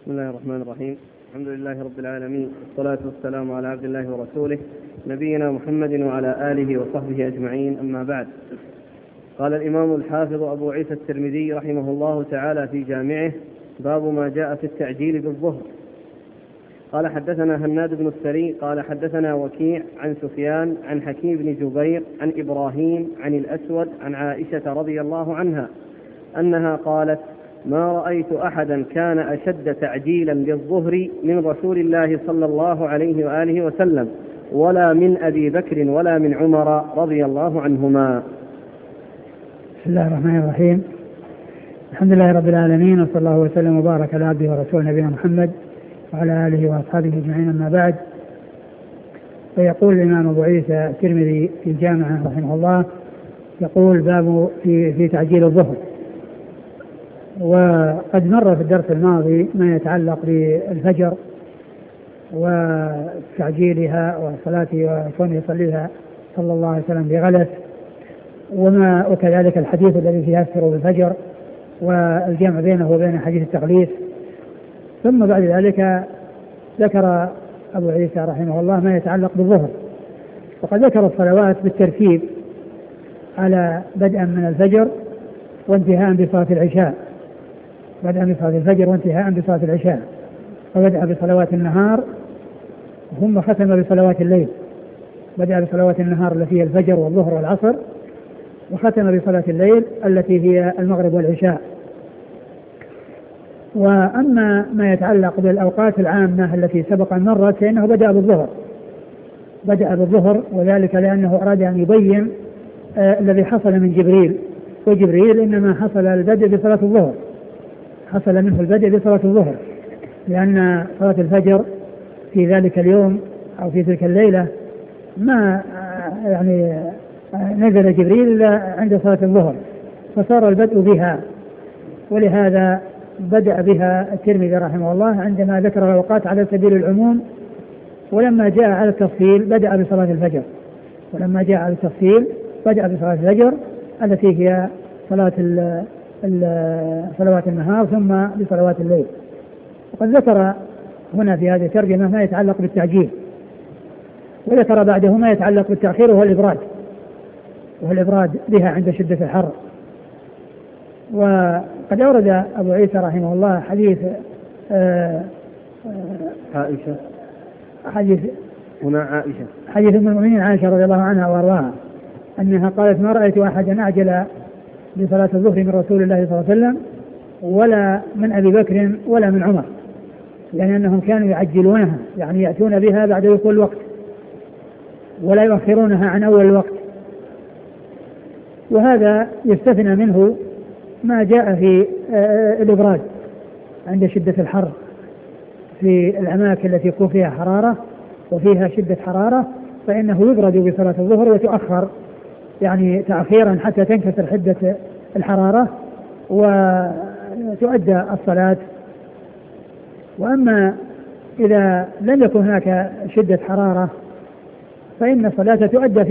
بسم الله الرحمن الرحيم. الحمد لله رب العالمين، والصلاة والسلام على عبد الله ورسوله نبينا محمد وعلى آله وصحبه أجمعين، أما بعد. قال الإمام الحافظ أبو عيسى الترمذي رحمه الله تعالى في جامعه: باب ما جاء في التعجيل بالظهر. قال: حدثنا هناد بن السري قال: حدثنا وكيع عن سفيان عن حكيم بن جبير عن إبراهيم عن الأسود عن عائشة رضي الله عنها أنها قالت: ما رأيت أحدا كان أشد تعجيلا للظهر من رسول الله صلى الله عليه وآله وسلم، ولا من أبي بكر ولا من عمر رضي الله عنهما. بسم الله الرحمن الرحيم. الحمد لله رب العالمين، وصلى الله وسلم وبارك على عبده ورسوله نبينا محمد وعلى آله وأصحابه أجمعين، أما بعد. فيقول الإمام أبو عيسى الترمذي في الجامعة رحمه الله، يقول: باب في تعجيل الظهر. وقد مر في الدرس الماضي ما يتعلق بالفجر وتعجيلها وصلاته وكونه يصليها صلى الله عليه وسلم بغلس، وكذلك الحديث الذي فيه يفسر بالفجر والجمع بينه وبين حديث التغليث. ثم بعد ذلك ذكر أبو عيسى رحمه الله ما يتعلق بالظهر، وقد ذكر الصلوات بالترتيب على بدءا من الفجر وانتهاء بصلاة العشاء، بدءا بصلاة الفجر وانتهاء بصلاة العشاء، فبدأ بصلوات النهار ثم ختم بصلوات الليل. بدأ بصلوات النهار التي هي الفجر والظهر والعصر، وختم بصلاة الليل التي هي المغرب والعشاء. وأما ما يتعلق بالأوقات العامة التي سبق أن مرت فإنه بدأ بالظهر، وذلك لأنه أراد أن يبين الذي حصل من جبريل، وجبريل إنما حصل البدء بصلاة الظهر، حصل منه البدء بصلاة الظهر، لأن صلاة الفجر في ذلك اليوم أو في تلك الليلة ما نزل جبريل إلا عند صلاة الظهر، فصار البدء بها، ولهذا بدأ بها الترمذي رحمه الله عندما ذكر الأوقات على سبيل العموم، ولما جاء على التفصيل بدأ بصلاة الفجر، بصلاة الفجر التي هي صلوات النهار ثم بصلوات الليل. وقد ذكر هنا في هذه الترجمة ما يتعلق بالتعجيل، وذكر بعده ما يتعلق بالتأخير وهو الإبراد بها عند شدة الحر. وقد أورد أبو عيسى رحمه الله حديث عائشة، حديث من المؤمنين عائشة رضي الله عنها وأرضاها أنها قالت: ما رأيت أحدا أعجل بصلاة الظهر من رسول الله صلى الله عليه وسلم ولا من أبي بكر ولا من عمر، يعني أنهم كانوا يعجلونها، يعني يأتون بها بعد دخول الوقت ولا يؤخرونها عن أول الوقت. وهذا يستثنى منه ما جاء في الإبراد عند شدة الحر في الأماكن التي يكون فيها حرارة وفيها شدة حرارة، فإنه يبرد بصلاة الظهر وتؤخر يعني تأخيرا حتى تنكسر حدة الحرارة وتؤدى الصلاة. وأما إذا لم يكن هناك شدة حرارة فإن الصلاة تؤدى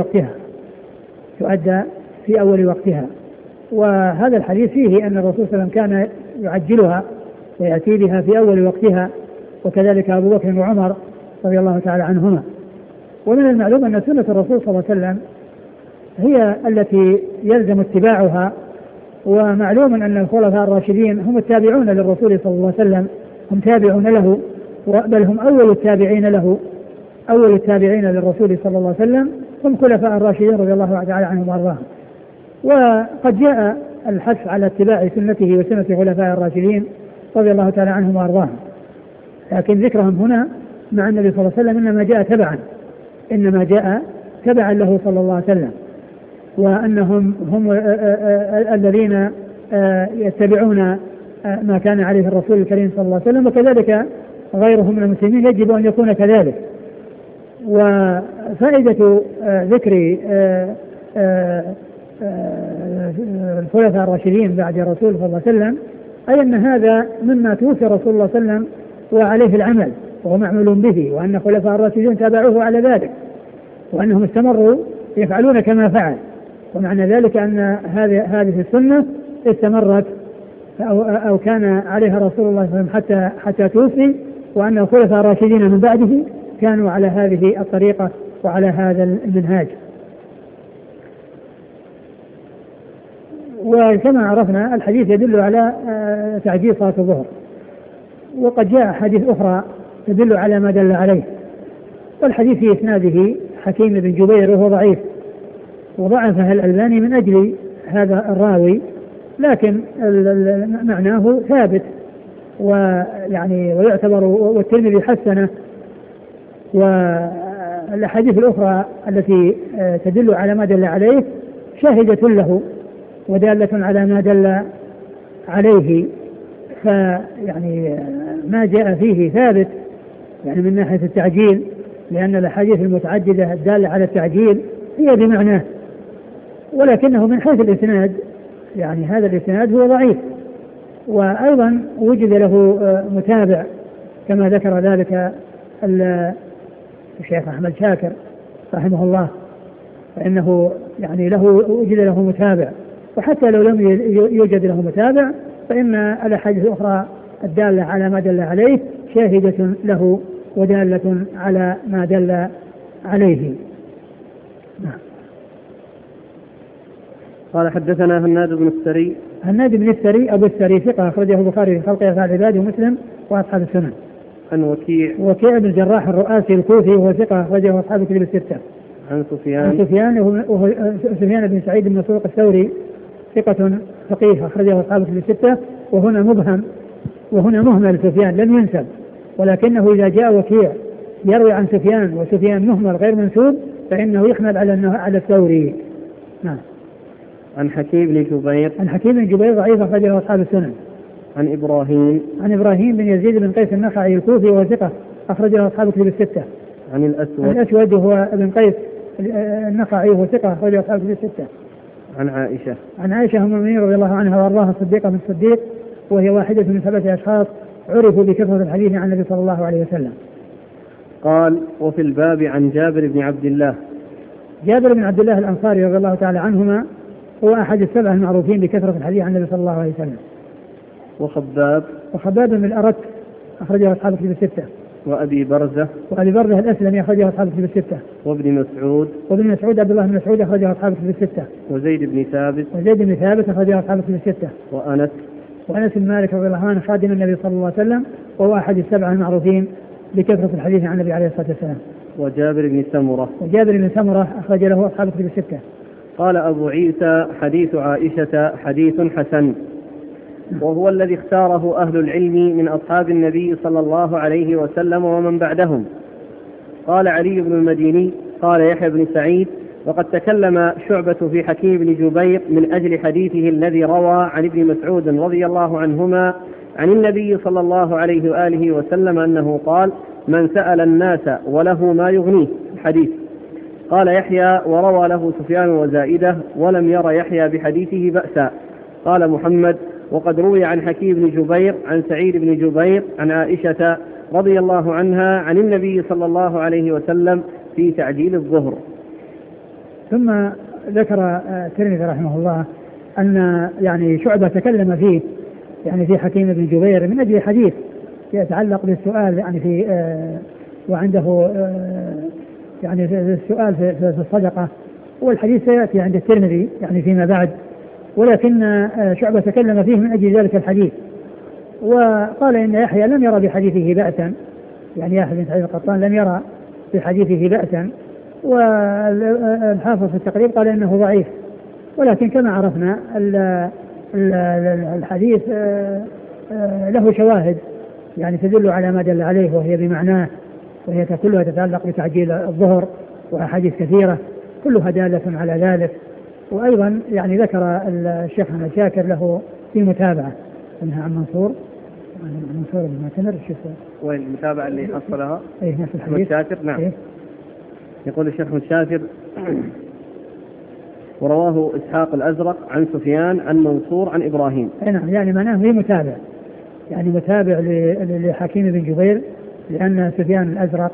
في أول وقتها. وهذا الحديث فيه أن الرسول صلى الله عليه وسلم كان يعجلها ويأتي بها في أول وقتها، وكذلك أبو بكر وعمر رضي الله تعالى عنهما. ومن المعلوم أن سنة الرسول صلى الله عليه وسلم هي التي يلزم اتباعها، ومعلوم أن الخلفاء الراشدين هم التابعون للرسول صلى الله عليه وسلم، هم تابعون له، بل هم أول التابعين للرسول صلى الله عليه وسلم، هم خلفاء الراشدين رضي الله تعالى عنهم وأرضاهم. وقد جاء الحث على اتباع سنته وسنة خلفاء الراشدين رضي الله تعالى عنهم وأرضاهم، لكن ذكرهم هنا مع النبي صلى الله عليه وسلم إنما جاء تبعا له صلى الله عليه وسلم، وأنهم هم الذين يتبعون ما كان عليه الرسول الكريم صلى الله عليه وسلم، وكذلك غيرهم من المسلمين يجب أن يكون كذلك. وفائدة ذكر الخلفاء الراشدين بعد الرسول صلى الله عليه وسلم أي أن هذا مما توفي رسول الله صلى الله عليه وسلم وعليه العمل وهو معمول به، وأن خلفاء الراشدين تابعوه على ذلك، وأنهم استمروا يفعلون كما فعل. ومعنى ذلك أن هذه السنة استمرت أو كان عليها رسول الله صلى الله عليه وسلم حتى توفي، وأن الخلفاء الراشدين من بعده كانوا على هذه الطريقة وعلى هذا المنهاج. وكما عرفنا الحديث يدل على تعجيل صلاة الظهر، وقد جاء حديث أخرى تدل على ما دل عليه. والحديث في إسناده حكيم بن جبير وهو ضعيف، وضعفه الألباني من أجل هذا الراوي، لكن معناه ثابت ويعني ويعتبر، والترمذي حسنه. والأحاديث الأخرى التي تدل على ما دل عليه شاهدة له ودالة على ما دل عليه، فيعني ما جاء فيه ثابت يعني من ناحية التعجيل، لأن الأحاديث المتعددة الدالة على التعجيل هي بمعناه، ولكنه من حيث الإسناد يعني هذا الإسناد هو ضعيف. وأيضا وجد له متابع كما ذكر ذلك الشيخ أحمد شاكر رحمه الله، فإنه يعني وجد له متابع، وحتى لو لم يوجد له متابع فإن الأحاديث الأخرى الدالة على ما دل عليه شاهدة له ودالة على ما دل عليه. قال حدثنا هناد بن السري. هناد بن السري أبو السري ثقة أخرجه البخاري في خلق أفعال العباد ومسلم وأصحاب السنن. عن وكيع بن الجراح الرؤاسي الكوفي وهو ثقة أخرجه أصحاب الكتب الستة. عن سفيان بن سعيد بن مسروق الثوري ثقة فقيه أخرجه أصحاب الكتب الستة. وهنا مهمل سفيان لم ينسب، ولكنه إذا جاء وكيع يروي عن سفيان وسفيان مهمل غير منسوب فإنه يحمل على الثوري. نعم. عن حكيم بن جبير ضعيف أخرجه أصحاب السنن. عن إبراهيم بن يزيد بن قيس النخعي الكوفي وهو ثقة أخرجه أصحاب الكتب الستة. عن الأسود وهو ابن قيس النخعي وهو ثقة أخرجه أصحاب الكتب الستة. عن عائشة أم المؤمنين رضي الله عنها وأرضاها الصديقة من الصديق، وهي واحدة من 7 أشخاص عرفوا بكثرة الحديث عن النبي صلى الله عليه وسلم. قال: وفي الباب عن جابر بن عبد الله الأنصاري رضي الله تعالى عنهما، هو أحد ال7 المعروفين بكثرة الحديث عن النبي صلى الله عليه وسلم. وخباب بن الأرت أخرجه أصحاب الكتب الستة. وأبي برزة الأسلمي أخرجه أصحاب الكتب الستة. وابن مسعود عبد الله بن مسعود أخرجه أصحاب الكتب الستة. وزيد بن ثابت أخرجه أصحاب الكتب الستة. وأنس بن مالك رضي الله عنه خادم النبي صلى الله عليه وسلم، وهو أحد ال7 المعروفين بكثرة الحديث عن النبي عليه الصلاة والسلام. وجابر بن سمرة أخرج له أصحاب الكتب الستة. قال أبو عيسى: حديث عائشة حديث حسن، وهو الذي اختاره أهل العلم من أصحاب النبي صلى الله عليه وسلم ومن بعدهم. قال علي بن المديني: قال يحيى بن سعيد: وقد تكلم شعبة في حكيم بن جبير من أجل حديثه الذي روى عن ابن مسعود رضي الله عنهما عن النبي صلى الله عليه وآله وسلم أنه قال: من سأل الناس وله ما يغنيه. الحديث. قال يحيى: وروى له سفيان وزائدة، ولم ير يحيى بحديثه بأسا. قال محمد: وقد روي عن حكيم بن جبير عن سعيد بن جبير عن عائشة رضي الله عنها عن النبي صلى الله عليه وسلم في تعجيل الظهر. ثم ذكر الترمذي رحمه الله أن يعني شعبة تكلم فيه يعني في حكيم بن جبير من أجل حديث يتعلق بالسؤال يعني في وعنده يعني السؤال في الصدقة، والحديث سيأتي عند الترمذي يعني فيما بعد، ولكن شعبة تكلم فيه من أجل ذلك الحديث، وقال إن يحيى لم يرى بحديثه بأسا، يعني يحيى بن سعيد القطان لم يرى بحديثه بأسا، والحافظ في التقريب قال إنه ضعيف. ولكن كما عرفنا الحديث له شواهد يعني تدل على ما دل عليه، وهي بمعناه، وهي كلها تتعلق بتعجيل الظهر، وأحاديث كثيرة كلها دالة على ذلك. وأيضا يعني ذكر الشيخ أحمد شاكر له في متابعة أنها عن منصور بن معتمر. وين المتابعة اللي حصلها؟ أي نفس الحديث. شاكر. نعم. إيه؟ يقول الشيخ أحمد شاكر: ورواه إسحاق الأزرق عن سفيان عن منصور عن إبراهيم. نعم، يعني معناه في متابع، يعني متابع لحكيم بن جبير، لأن سفيان الأزرق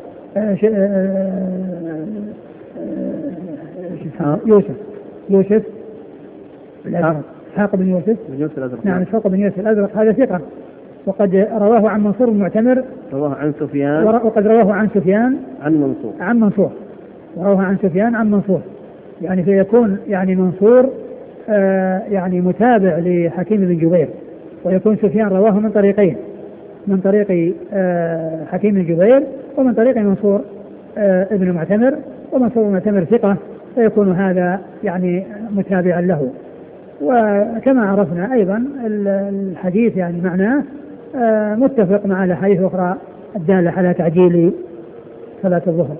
يوسف إسحاق بن يوسف الأزرق. نعم إسحاق بن يوسف الأزرق هذا ثقة، وقد رواه عن منصور المعتمر، رواه عن سفيان، وقد رواه عن سفيان عن منصور رواه عن سفيان عن منصور، يعني فيكون يعني منصور يعني متابع لحكيم بن جبير، ويكون سفيان رواه من طريقين، من طريق حكيم بن جبير ومن طريق منصور ابن معتمر، ومنصور المعتمر ثقة، فيكون هذا يعني متابعا له. وكما عرفنا أيضا الحديث يعني معناه متفق مع الأحاديث الأخرى الدالة على تعجيل صلاة الظهر.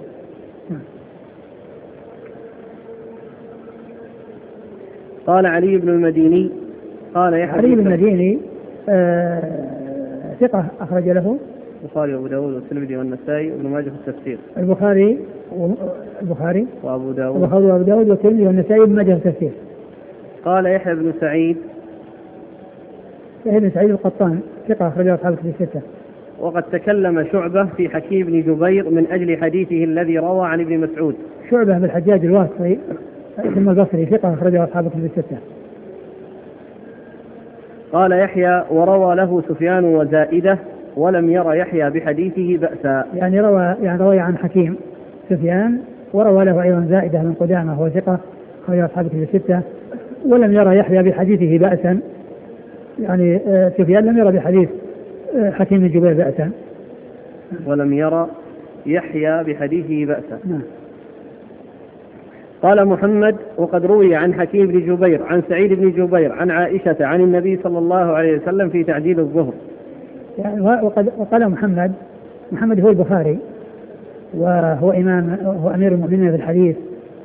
قال علي بن المديني قال يحيى علي بن المديني ثقة أخرج له البخاري وأبو داود والترمذي والنسائي وابن ماجه في التفسير. البخاري وأبو داود والترمذي والنسائي وابن ماجه في التفسير. قال يحيى بن سعيد القطان ثقة أخرجه أصحاب الكتب الستة. وقد تكلم شعبة في حكيم بن جبير من أجل حديثه الذي روى عن ابن مسعود. شعبة بالحجاج الواسطي ثم البصري ثقة أخرجه أصحاب الكتب الستة. قال يحيى وروى له سفيان وزائدة ولم ير يحيى بحديثه بأسا. يعني روى عن حكيم سفيان، وروى له أيضا زائدة من قدامة وهو ثقة أخرجه أصحاب الكتب الستة، ولم ير يحيى بحديثه بأسا، يعني سفيان لم ير بحديث حكيم بن جبير بأسا. ولم ير يحيى بحديثه بأسا. قال محمد وقد روي عن حكيم بن جبير عن سعيد بن جبير عن عائشة عن النبي صلى الله عليه وسلم في تعجيل الظهر. يعني وقال محمد هو البخاري، وهو هو أمير المؤمنين في الحديث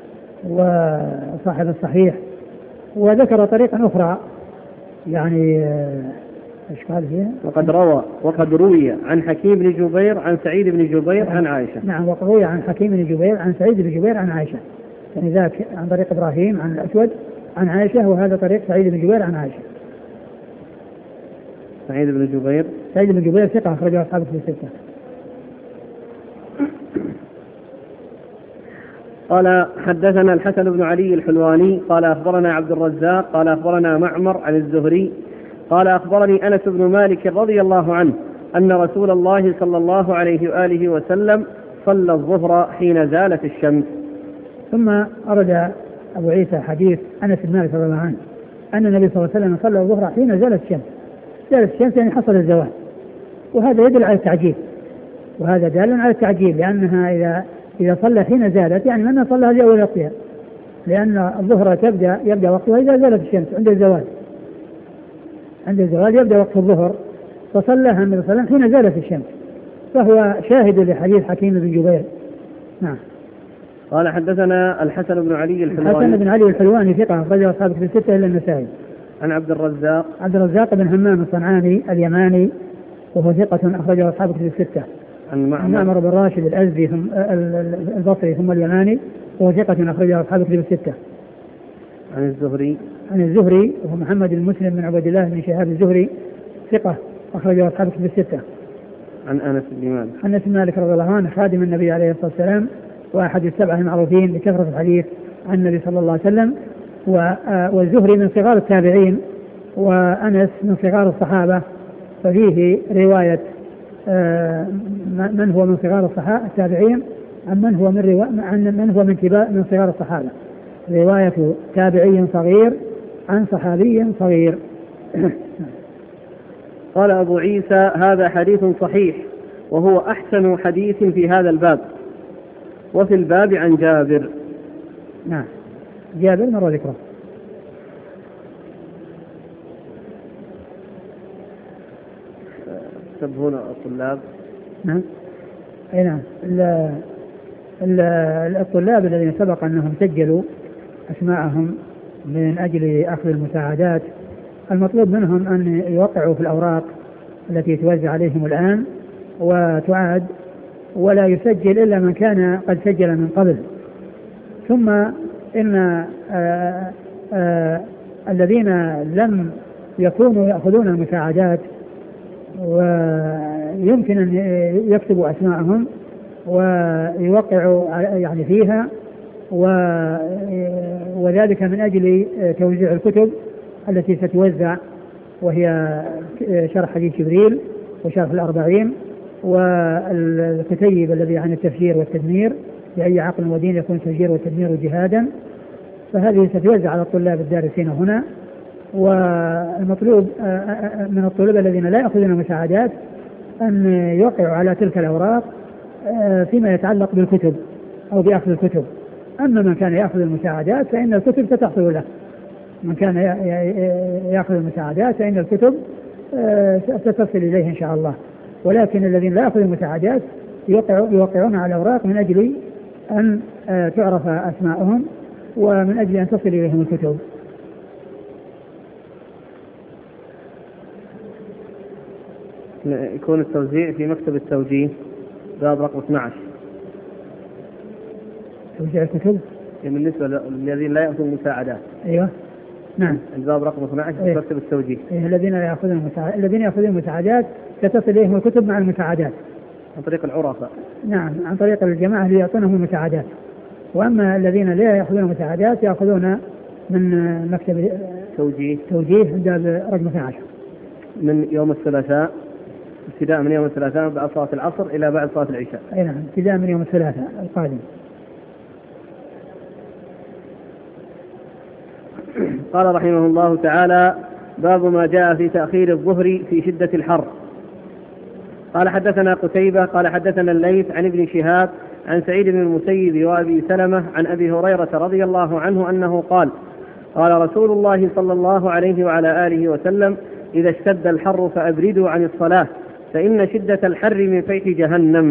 وصاحب الصحيح، وذكر طريقا أخرى يعني ايش قال فيها؟ وقد روي عن حكيم بن جبير عن سعيد بن جبير عن عائشة. نعم، وقد روي عن حكيم بن جبير عن سعيد بن جبير عن عائشة، يعني ذاك عن طريق إبراهيم عن الأسود عن عائشة، وهذا طريق سعيد بن جبير عن عائشة. سعيد بن جبير ثقة أخرجه أصحاب الكتب الستة. قال حدثنا الحسن بن علي الحلواني قال أخبرنا عبد الرزاق قال أخبرنا معمر عن الزهري قال أخبرني أنس بن مالك رضي الله عنه أن رسول الله صلى الله عليه وآله وسلم صلى الظهر حين زالت الشمس. ثم أرد أبو عيسى حديث أنس بن مالك رضي الله عنه أن النبي صلى الله عليه وسلم صلى الظهر حين زالت الشمس. زالت الشمس يعني حصل الزوال، وهذا يدل على التعجيل، وهذا دال على التعجيل، لأنها إذا صلى حين زالت يعني من صلى هذه أول وقتها، لأن الظهر يبدأ وقتها إذا زالت الشمس عند الزوال يبدأ وقت الظهر، فصلىها النبي صلى الله عليه وسلم حين زالت الشمس، فهو شاهد لحديث حكيم بن جبير. نعم. قال حدثنا الحسن بن علي الحلواني ثقة أخرجه أصحاب الكتب الستة إلا النسائي. عن عبد الرزاق بن همام الصنعاني اليماني وهو ثقة أخرجه أصحاب الكتب الستة. عن معمر بن راشد الأزدي البصري ثم اليماني وهو ثقة أخرجه أصحاب الكتب الستة. عن الزهري وهو محمد بن مسلم بن عبد الله بن شهاب الزهري ثقة أخرجه أصحاب الكتب الستة. عن أنس بن مالك رضي الله عنه خادم النبي عليه الصلاة والسلام وأحد السبعة المعروفين بكثرة الحديث عن النبي صلى الله عليه وسلم، والزهري من صغار التابعين وأنس من صغار الصحابة، ففيه رواية من هو من صغار التابعين عن من هو من صغار الصحابة، رواية تابعي صغير عن صحابي صغير. قال أبو عيسى هذا حديث صحيح وهو أحسن حديث في هذا الباب، وفي الباب عن جابر. نعم، جابر مر ذكره. سبهون الطلاب. نعم، أي نعم، الطلاب الذين سبق أنهم سجلوا أسماءهم من أجل أخذ المساعدات، المطلوب منهم أن يوقعوا في الأوراق التي توزع عليهم الآن وتعاد، ولا يسجل إلا من كان قد سجل من قبل. ثم إن الذين لم يكونوا يأخذون المساعدات ويمكن أن يكتبوا أسماءهم ويوقعوا يعني فيها، وذلك من أجل توزيع الكتب التي ستوزع، وهي شرح حديث جبريل وشرح الأربعين والكتيب الذي عن التفجير والتدمير بأي عقل ودين يكون تفجير والتدمير جهادا، فهذه ستوزع على الطلاب الدارسين هنا. والمطلوب من الطلاب الذين لا يأخذون مساعدات أن يوقعوا على تلك الأوراق فيما يتعلق بالكتب أو بأخذ الكتب. أما من كان يأخذ المساعدات فإن الكتب ستحصل له، من كان يأخذ المساعدات فإن الكتب ستصل إليه إن شاء الله. ولكن الذين لا يأخذون المساعدات يوقعون على الأوراق من أجل أن تعرف أسماءهم ومن أجل أن تصل إليهم الكتب. يكون التوزيع في مكتب التوجيه باب رقم 12. توزيع الكتب بالنسبة للذين لا يأخذون المساعدات. أيوة نعم. الباب رقم 12 في مكتب التوجيه. الذين يأخذون المساعدات ستصل إليهم الكتب مع المساعدات عن طريق العرفاء. نعم عن طريق الجماعة اللي يعطونهم المساعدات. وأما الذين لا يأخذون المساعدات يأخذون من مكتب توجيه باب رقم 12 من يوم الثلاثاء، ابتداء من يوم الثلاثاء بعد صلاة العصر إلى بعد صلاة العشاء. أي نعم ابتداء من يوم الثلاثاء القادم. قال رحمه الله تعالى: باب ما جاء في تأخير الظهر في شدة الحر. قال حدثنا قتيبة قال حدثنا الليث عن ابن شهاب عن سعيد بن المسيب وأبي سلمة عن أبي هريرة رضي الله عنه أنه قال: قال رسول الله صلى الله عليه وعلى آله وسلم: إذا اشتد الحر فأبردوا عن الصلاة فإن شدة الحر من فيح جهنم.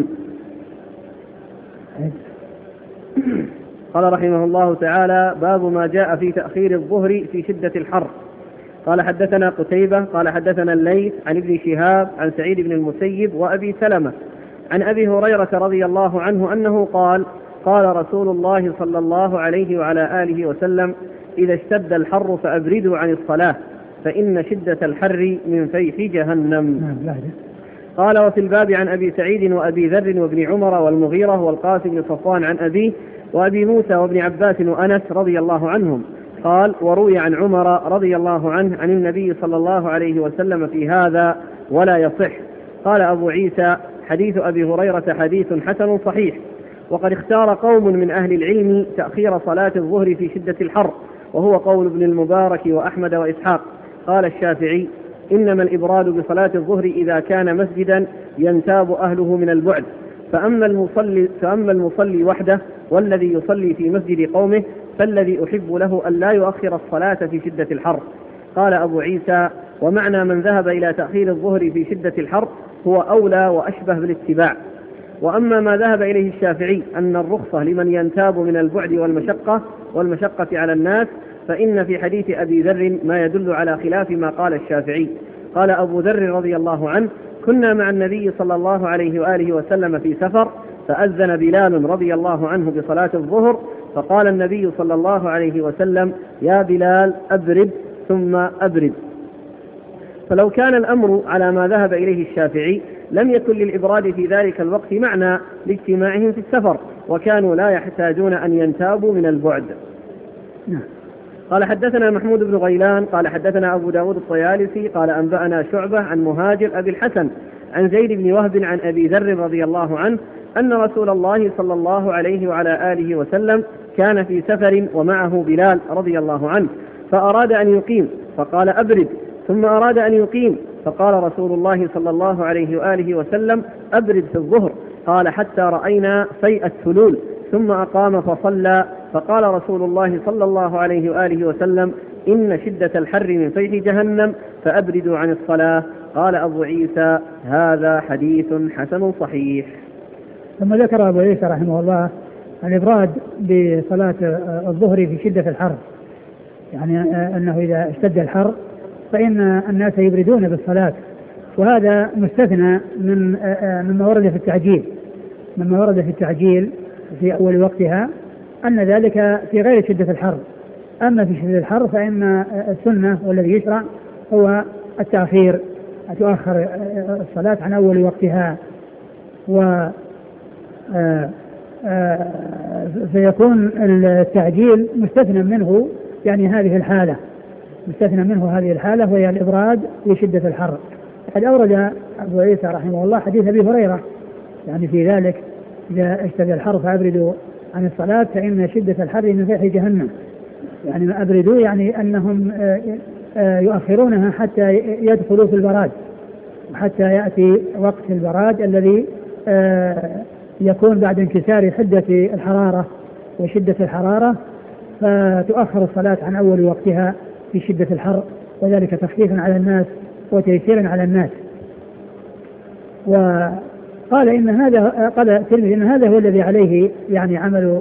قال رحمه الله تعالى: باب ما جاء في تأخير الظهر في شدة الحر. قال حدثنا قتيبة قال حدثنا الليث عن ابن شهاب عن سعيد بن المسيب وأبي سلمة عن أبي هريرة رضي الله عنه أنه قال: قال رسول الله صلى الله عليه وعلى آله وسلم: إذا اشتد الحر فأبردوا عن الصلاة فإن شدة الحر من فيح جهنم. قال: وفي الباب عن أبي سعيد وأبي ذر وابن عمر والمغيرة والقاسم بن صفوان عن أبيه وأبي موسى وابن عباس وأنس رضي الله عنهم. قال: وروي عن عمر رضي الله عنه عن النبي صلى الله عليه وسلم في هذا ولا يصح. قال أبو عيسى: حديث أبي هريرة حديث حسن صحيح. وقد اختار قوم من أهل العلم تأخير صلاة الظهر في شدة الحر، وهو قول ابن المبارك وأحمد وإسحاق. قال الشافعي: إنما الإبراد بصلاة الظهر إذا كان مسجدا ينتاب أهله من البعد، فأما المصلي وحده والذي يصلي في مسجد قومه فالذي أحب له أن لا يؤخر الصلاة في شدة الحر. قال أبو عيسى: ومعنى من ذهب إلى تأخير الظهر في شدة الحر هو أولى وأشبه بالاتباع. وأما ما ذهب إليه الشافعي أن الرخصة لمن ينتاب من البعد والمشقة على الناس، فإن في حديث أبي ذر ما يدل على خلاف ما قال الشافعي. قال أبو ذر رضي الله عنه: كنا مع النبي صلى الله عليه وآله وسلم في سفر، فأذن بلال رضي الله عنه بصلاة الظهر، فقال النبي صلى الله عليه وسلم: يا بلال أبرد ثم أبرد. فلو كان الأمر على ما ذهب إليه الشافعي لم يكن للإبراد في ذلك الوقت معنى لاجتماعهم في السفر، وكانوا لا يحتاجون أن ينتابوا من البعد. قال حدثنا محمود بن غيلان قال حدثنا أبو داود الطيالسي قال أنبأنا شعبة عن مهاجر أبي الحسن عن زيد بن وهب عن أبي ذر رضي الله عنه أن رسول الله صلى الله عليه وعلى آله وسلم كان في سفر ومعه بلال رضي الله عنه، فأراد أن يقيم فقال: أبرد. ثم أراد أن يقيم فقال رسول الله صلى الله عليه وآله وسلم: أبرد في الظهر. قال: حتى رأينا فيء الثلول. ثم أقام فصلى، فقال رسول الله صلى الله عليه وآله وسلم: إن شدة الحر من فيح جهنم فأبردوا عن الصلاة. قال أبو عيسى: هذا حديث حسن صحيح. ثم ذكر أبو عيسى رحمه الله الإبراد بصلاة الظهر في شدة الحر، يعني أنه إذا اشتد الحر فإن الناس يبردون بالصلاة، وهذا مستثنى مما ورد في التعجيل في أول وقتها، أن ذلك في غير شدة الحر. أما في شدة الحر فإن السنة والذي يشرع هو التأخير، تؤخر الصلاة عن أول وقتها، فيكون التعجيل مستثنى منه يعني هذه الحالة. مستثنى منه هذه الحالة وهي الإبراد في شدة الحر. قد أورد أبو عيسى رحمه الله حديث أبي هريرة يعني في ذلك إذا اشتد الحر فأبردوا عن الصلاة فإن شدة الحر من فيح جهنم. يعني ما أبردوا يعني أنهم يؤخرونها حتى يدخلوا في البراد وحتى يأتي وقت البراد الذي يكون بعد انكسار حدة الحرارة وشدة الحرارة، فتؤخر الصلاة عن أول وقتها في شدة الحر، وذلك تخفيفا على الناس وتيسيرا على الناس. وقال إن هذا قال الترمذي إن هذا هو الذي عليه يعني عمل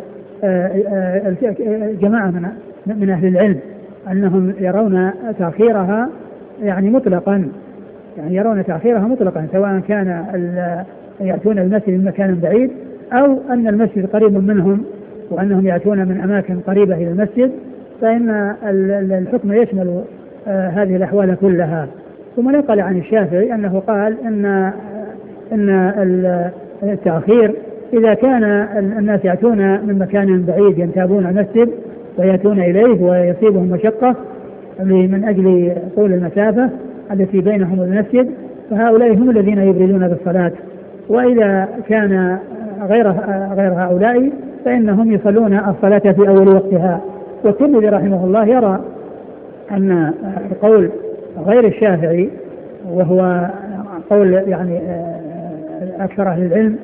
جماعة من أهل العلم، أنهم يرون تأخيرها يعني مطلقا، يعني يرون تأخيرها مطلقا سواء كان يأتون المسجد من مكان بعيد أو أن المسجد قريب منهم وأنهم يأتون من أماكن قريبة إلى المسجد، فإن الحكم يشمل هذه الأحوال كلها. ثم نقل عن الشافعي أنه قال إن التأخير إذا كان الناس يأتون من مكان بعيد ينتابون المسجد ويأتون إليه ويصيبهم مشقة من أجل طول المسافة التي بينهم والمسجد، فهؤلاء هم الذين يبردون بالصلاة. وإذا كان غير هؤلاء فإنهم يصلون الصلاة في أول وقتها. والترمذي رحمه الله يرى أن قول غير الشافعي وهو قول يعني أكثر أهل العلم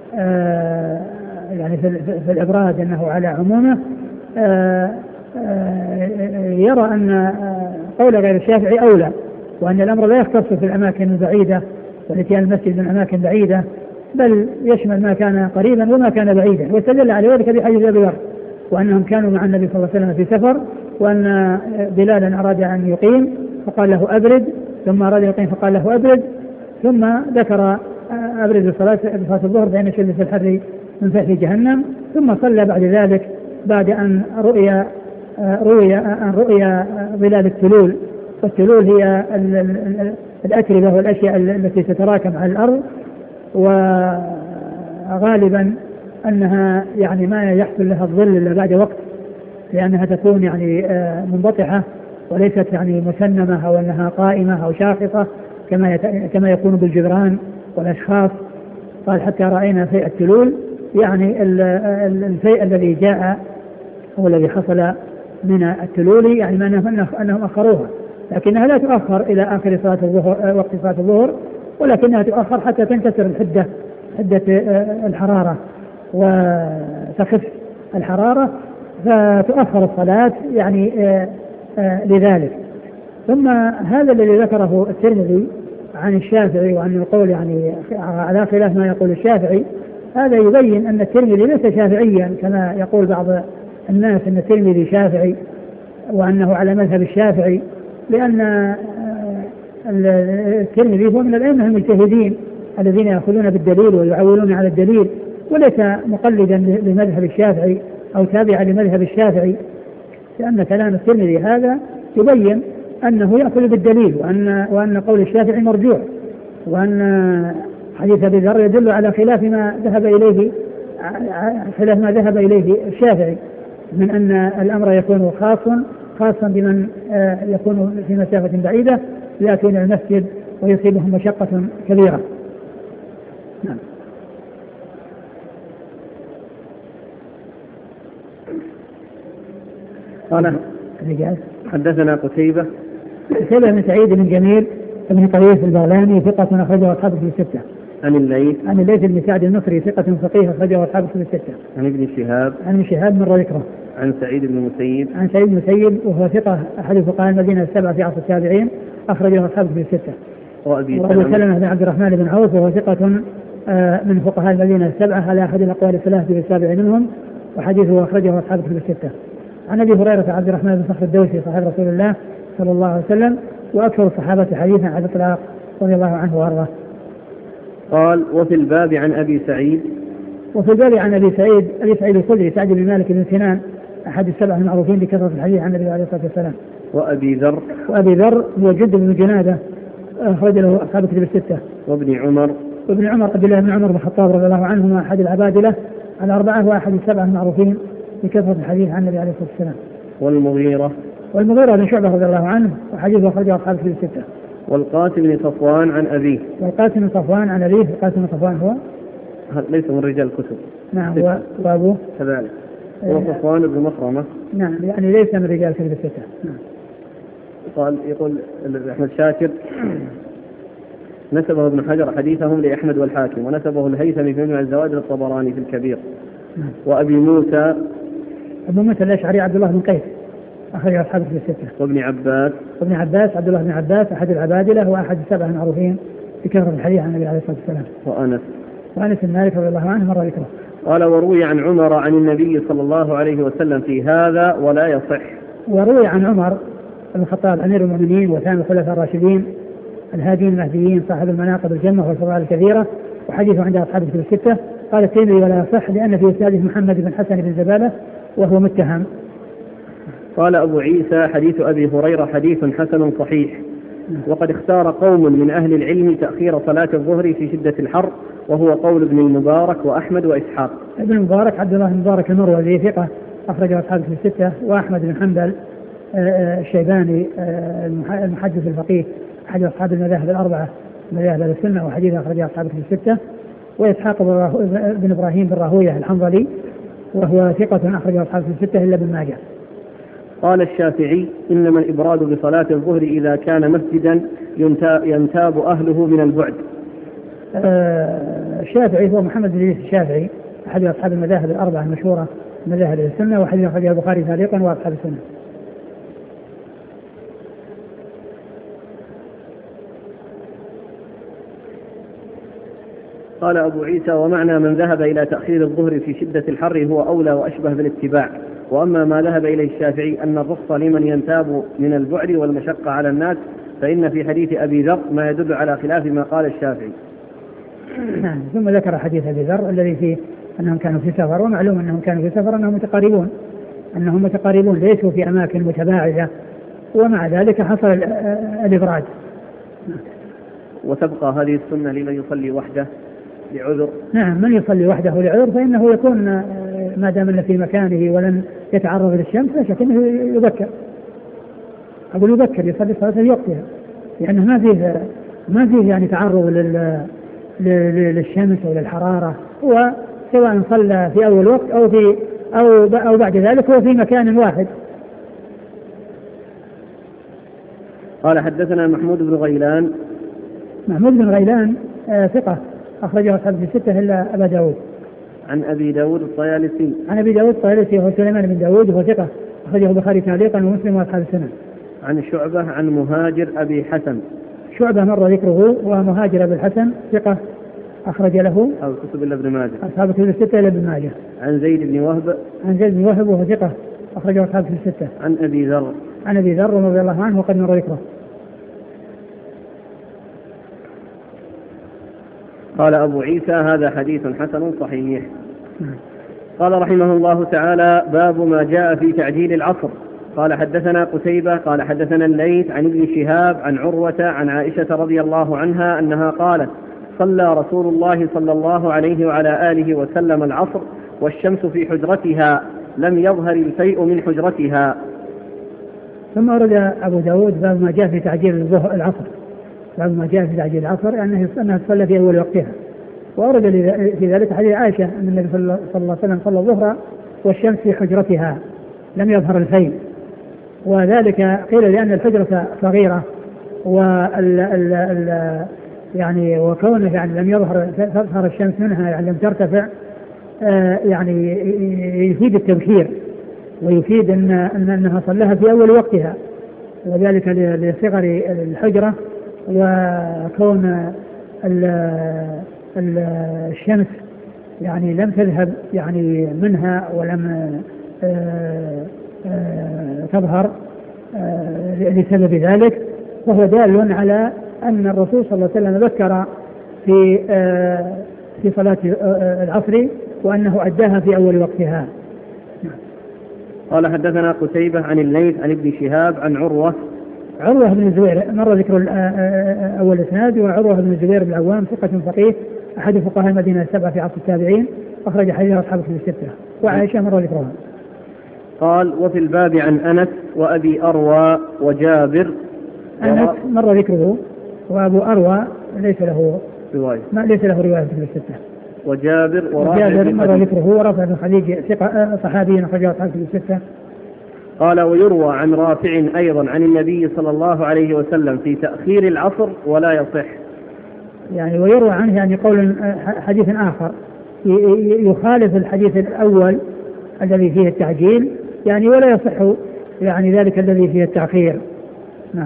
يعني في الإبراد أنه على عمومه، يرى أن قول غير الشافعي أولى، وأن الأمر لا يختص في الأماكن البعيدة والاتيان المسجد من أماكن بعيدة، بل يشمل ما كان قريبا وما كان بعيدا. واستدل على ذلك بحديث أبي ذر وأنهم كانوا مع النبي صلى الله عليه وسلم في سفر، وأن بلالا أراد أن يقيم فقال له أبرد، ثم أراد يقيم فقال له أبرد، ثم ذكر أبرد صلاة الظهر بين شدة الحر من فيح جهنم، ثم صلى بعد ذلك بعد أن رؤي ظلال التلول. والتلول هي الأتربة والأشياء التي تتراكم على الأرض، وغالبا أنها يعني ما يحصل لها الظل إلا بعد وقت، لأنها تكون يعني منبطحة وليست يعني مسنمة أو أنها قائمة أو شاخصة كما يكون بالجدران والأشخاص. قال حتى رأينا فيء التلول، يعني الفيء الذي جاء هو الذي حصل من التلول، يعني معناه أنهم أخروها، لكنها لا تؤخر إلى آخر صلاة الظهر وقت صلاة الظهر، ولكنها تؤخر حتى تنكسر حدة الحرارة وتخف الحرارة، فتؤخر الصلاة يعني لذلك. ثم هذا الذي ذكره الترمذي عن الشافعي وعن القول يعني على خلاف ما يقول الشافعي، هذا يبين أن الترمذي ليس شافعيا كما يقول بعض الناس أن الترمذي شافعي وأنه على مذهب الشافعي، لأن الترمذي هو من الأئمة المجتهدين الذين يأخذون بالدليل ويعولون على الدليل، وليس مقلدا لمذهب الشافعي أو تابعا لمذهب الشافعي، لأن كلام الترمذي هذا يبين أنه يأخذ بالدليل وأن قول الشافعي مرجوع، وأن حديث أبي ذر يدل على خلاف ما ذهب إليه الشافعي من أن الأمر يكون خاصا بمن يكون في مسافة بعيدة يأتون المسجد ويصيبهم مشقة كبيرة. نعم. قال حدثنا قتيبة بن سعيد بن جميل بن طريف البغلاني ثقة أخرجه أصحابه في الستة. عن الليث بن سعد المصري ثقة فقيه أخرجه أصحابه في الستة. عن ابن شهاب من رويكره. عن سعيد بن المسيب وهو ثقة أحد فقهاء المدينة السبعة في عصر التابعين أخرجه أصحابه في الستة. وأبي سلمة بن عبد الرحمن بن عوف وهو ثقة من فقهاء المدينة السبعة على أحد الأقوال الثلاثة في السابع منهم، وحديثه أخرجه أصحابه في الستة. عن أبي هريرة عبد الرحمن بن صخر الدوسي صاحب رسول الله صلى الله عليه وسلم وأكثر الصحابة حديثا على الإطلاق رضي الله عنه وأرضاه. قال وفي الباب عن أبي سعيد أبي سعيد الخدري سعد بن مالك بن سنان أحد السبع المعروفين بكثرة الحديث عن النبي عليه الصلاة والسلام. وأبي ذر هو جد بن جنادة أخرج له أصحاب كتب الستة. وابن عمر عبد الله بن عمر بن الخطاب رضي الله عنهما أحد العبادلة الأربعة وأحد السبع المعروفين بكثرة الحديث عن النبي عليه الصلاة والسلام. والمغيرة بن شعبة رضي الله عنه وحديثه أخرجه أصحاب الكتب الستة. والقاسم بن صفوان عن أبيه. والقاسم بن صفوان عن أبيه. القاسم بن صفوان هو ليس من رجال الكتب. نعم. وأبوه كذلك هو صفوان بن مخرمة. نعم يعني ليس من رجال الكتب الستة. نعم. يقول أحمد شاكر نسبه ابن حجر حديثهم لأحمد والحاكم، ونسبه الهيثمي في مجمع الزوائد للطبراني في الكبير. وأبي موسى أبو موسى الأشعري عبد الله بن قيس أخرج أصحاب الكتب الستة. وابن عباس عبد الله بن عباس أحد العبادلة وأحد السبعة المعروفين بكثرة الحديث عن النبي عليه الصلاة والسلام. وأنس بن مالك رضي الله عنه مر ذكره. قال وروي عن عمر عن النبي صلى الله عليه وسلم في هذا ولا يصح. وروي عن عمر بن الخطاب أمير المؤمنين وثاني الخلفاء الراشدين الهاديين المهديين صاحب المناقب الجمة والفضائل الكثيرة وحديثه عند أصحاب الكتب الستة. قال الترمذي ولا يصح لأن في إسناده محمد بن حسن بن زبالة وهو متهم. قال أبو عيسى حديث أبي هريرة حديث حسن صحيح. وقد اختار قوم من أهل العلم تأخير صلاة الظهر في شدة الحر، وهو قول ابن المبارك وأحمد وإسحاق. ابن المبارك عبد الله بن المبارك المروزي ثقة أخرج أصحاب الكتب الستة. وأحمد بن حنبل الشيباني المحدث الفقيه أحد أصحاب المذاهب الأربعة مذاهب السنة وحديث أخرج أصحاب الكتب الستة. وإسحاق بن إبراهيم بن راهويه الحنظلي وهو ثقة أخرج أصحاب الكتب الستة إلا ابن ماجه. قال الشافعي إنما الإبراد بصلاة الظهر إذا كان مسجدا ينتاب أهله من البعد. الشافعي هو محمد بن إدريس الشافعي أحد أصحاب المذاهب الأربعة المشهورة مذاهب السنة وحديث أخرجه البخاري تعليقا وأصحاب السنة. قال أبو عيسى ومعنى من ذهب إلى تأخير الظهر في شدة الحر هو أولى وأشبه بالاتباع. وأما ما ذهب إليه الشافعي أن الرخصة لمن ينتاب من البعد والمشقة على الناس فإن في حديث أبي ذر ما يدل على خلاف ما قال الشافعي. ثم ذكر حديث أبي ذر الذي فيه أنهم كانوا في سفر، ومعلوم أنهم كانوا في سفر أنهم متقاربون ليسوا في أماكن متباعدة، ومع ذلك حصل الإبراد. وتبقى هذه السنة لمن يصلي وحده لعذر. نعم من يصلي وحده لعذر فإنه يكون ما دام أنه في مكانه ولن يتعرض للشمس لا شك أنه يبكر يصلي صلاة في وقتها، لأنه ما فيه يعني تعرض للشمس أو للحرارة، وسواء صلى في أول وقت أو بعد ذلك هو في مكان واحد. قال حدثنا محمود بن غيلان ثقة أخرجه أصحاب الستة إلا أبا داود. عن أبي داود الطيالسي هو سليمان بن داود وهو ثقة أخرجه البخاري تعليقا ومسلم وأصحاب السنة. عن شعبة عن مهاجر أبي حسن. شعبة مر ذكره، ومهاجر أبي الحسن ثقة أخرج له أو كتب إلا ابن ماجه أصحاب الكتب الستة إلا ابن ماجه. عن زيد بن وهب وهو ثقة أخرجه أصحاب الكتب الستة. عن أبي ذر رضي الله عنه وقد مر ذكره. قال أبو عيسى هذا حديث حسن صحيح. قال رحمه الله تعالى باب ما جاء في تعجيل العصر. قال حدثنا قتيبة قال حدثنا الليث عن ابن شهاب عن عروة عن عائشة رضي الله عنها أنها قالت صلى رسول الله صلى الله عليه وعلى آله وسلم العصر والشمس في حجرتها لم يظهر الفيء من حجرتها. ثم أورد أبو داود باب ما جاء في تعجيل العصر، باب ما جاء في تعجيل العصر أنها تصلى في أول وقتها. وأورد في ذلك حديث عائشة أن النبي صلى الله عليه وسلم صلى الظهر والشمس في حجرتها لم يظهر الفيء، وذلك قيل لأن الحجرة صغيرة يعني وكونه يعني لم تظهر الشمس منها يعني لم ترتفع يعني يفيد التبكير ويفيد أنها صلىها في أول وقتها، وذلك لصغر الحجرة وكون الشمس يعني لم تذهب يعني منها ولم تظهر لسبب ذلك، وهو دال على أن الرسول صلى الله عليه وسلم ذكر في صلاة العصر وأنه أداها في أول وقتها. قال حدثنا قتيبة عن الليث عن ابن شهاب عن عروة بن الزبير مر ذكر أول إسناد، وعروة بن الزبير بن العوام ثقة فقيه أحد فقهاء المدينة السبعة في عصر التابعين أخرج حديث أصحاب الكتب الستة، وعائشة مر ذكرها. قال: وفي الباب عن أنس وأبي أروى وجابر. أنس مر ذكره، وأبو أروى ليس له رواية في الستة. وجابر مر ذكره، ورافع بن خديج صحابي أخرجه أصحاب في الستة. قال: ويروى عن رافع أيضا عن النبي صلى الله عليه وسلم في تأخير العصر ولا يصح. يعني ويروى عنه يعني قول حديث آخر يخالف الحديث الأول الذي فيه التعجيل، يعني ولا يصح يعني ذلك الذي فيه التأخير. نعم.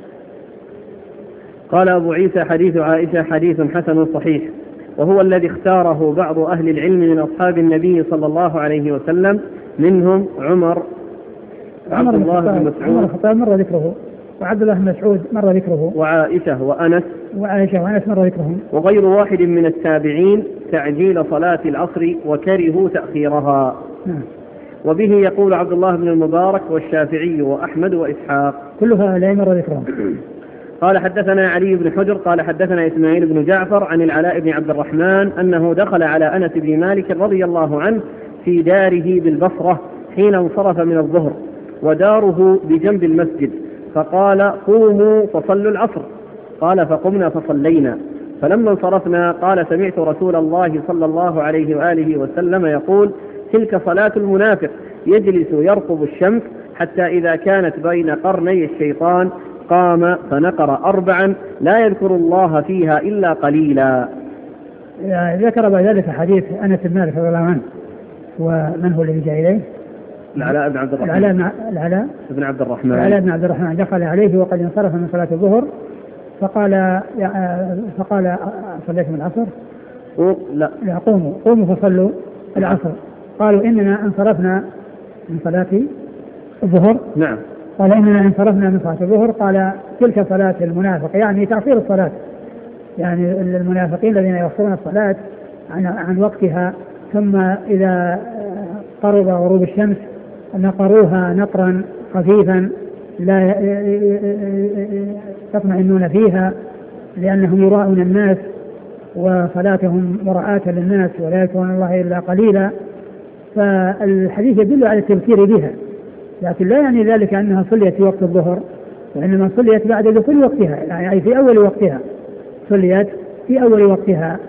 قال أبو عيسى: حديث عائشة حديث حسن صحيح، وهو الذي اختاره بعض أهل العلم من أصحاب النبي صلى الله عليه وسلم، منهم عمر وعبد الله بن مسعود الخطاب مر ذكره، وعبد الله بن مسعود مر ذكره، وعائشة وأنس مر ذكرهم، وغير واحد من التابعين تعجيل صلاة العصر وكرهوا تأخيرها. وبه يقول عبد الله بن المبارك والشافعي وأحمد وإسحاق، كلها لا مر ذكرهم. قال: حدثنا علي بن حجر قال حدثنا إسماعيل بن جعفر عن العلاء بن عبد الرحمن أنه دخل على أنس بن مالك رضي الله عنه في داره بالبصرة حين انصرف من الظهر، وداره بجنب المسجد، فقال: قوموا فصلوا العصر. قال: فقمنا فصلينا. فلما انصرفنا قال: سمعت رسول الله صلى الله عليه وآله وسلم يقول: تلك صلاة المنافق، يجلس يرقب الشمس حتى إذا كانت بين قرني الشيطان قام فنقر 4 لا يذكر الله فيها إلا قليلا. يعني ذكر بعد ذلك حديث أنس بن مالك رضي الله عنه، ومن هو الذي جاء إليه؟ العلاء بن عبد الرحمن. العلاء بن عبد الرحمن دخل عليه وقد انصرف من صلاة الظهر، فقال: صليتم العصر؟ لا قوموا فصلوا العصر. قالوا: إننا انصرفنا من صلاة الظهر. نعم. قال: إننا انصرفنا من صلاة الظهر. قال: تلك صلاة المنافق، يعني تأخير الصلاة، يعني المنافقين الذين يؤخرون الصلاة عن وقتها، ثم إذا قرب غروب الشمس نقروها نقرا خفيفا لا يطمئنون فيها، لأنهم يراءون الناس وصلاتهم مراءة للناس ولا يذكرون الله إلا قليلا. فالحديث يدل على التذكير بها، لكن لا يعني ذلك أنها صليت في وقت الظهر، وإنما صليت بعد دخول وقتها، يعني في أول وقتها، صليت في أول وقتها.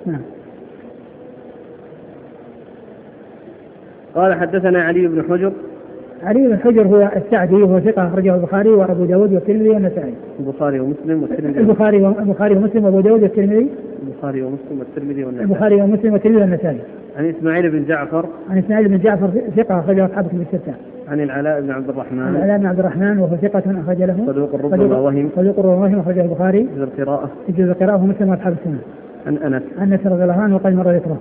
قال: حدثنا علي بن حجر. علي بن حجر هو السعدي، وهو ثقة أخرجه البخاري وأبو داود والترمذي والنسائي. البخاري ومسلم وأبو داود والترمذي. البخاري ومسلم والترمذي والنسائي. عن إسماعيل بن جعفر ثقة أخرجه أصحابه في الستة. عن العلاء بن عبد الرحمن. وهو ثقة أخرج له. صدوق ربما وهم أخرجه البخاري في جزء القراءة ومسلم وأصحاب السنة. عن أنس رضي الله عنه وقد مر ذكره.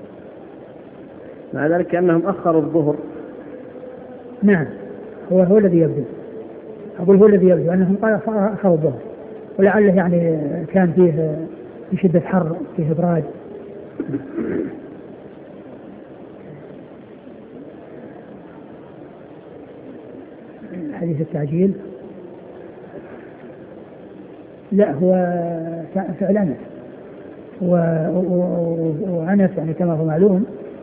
مع ذلك أنهم أخروا الظهر. نعم، هو الذي يبدو، أنهم أخروا الظهر، ولعله يعني كان فيه شدة حر، فيه إبراد. حديث التعجيل لا هو فعل أنس، وأنس يعني كما هو معلوم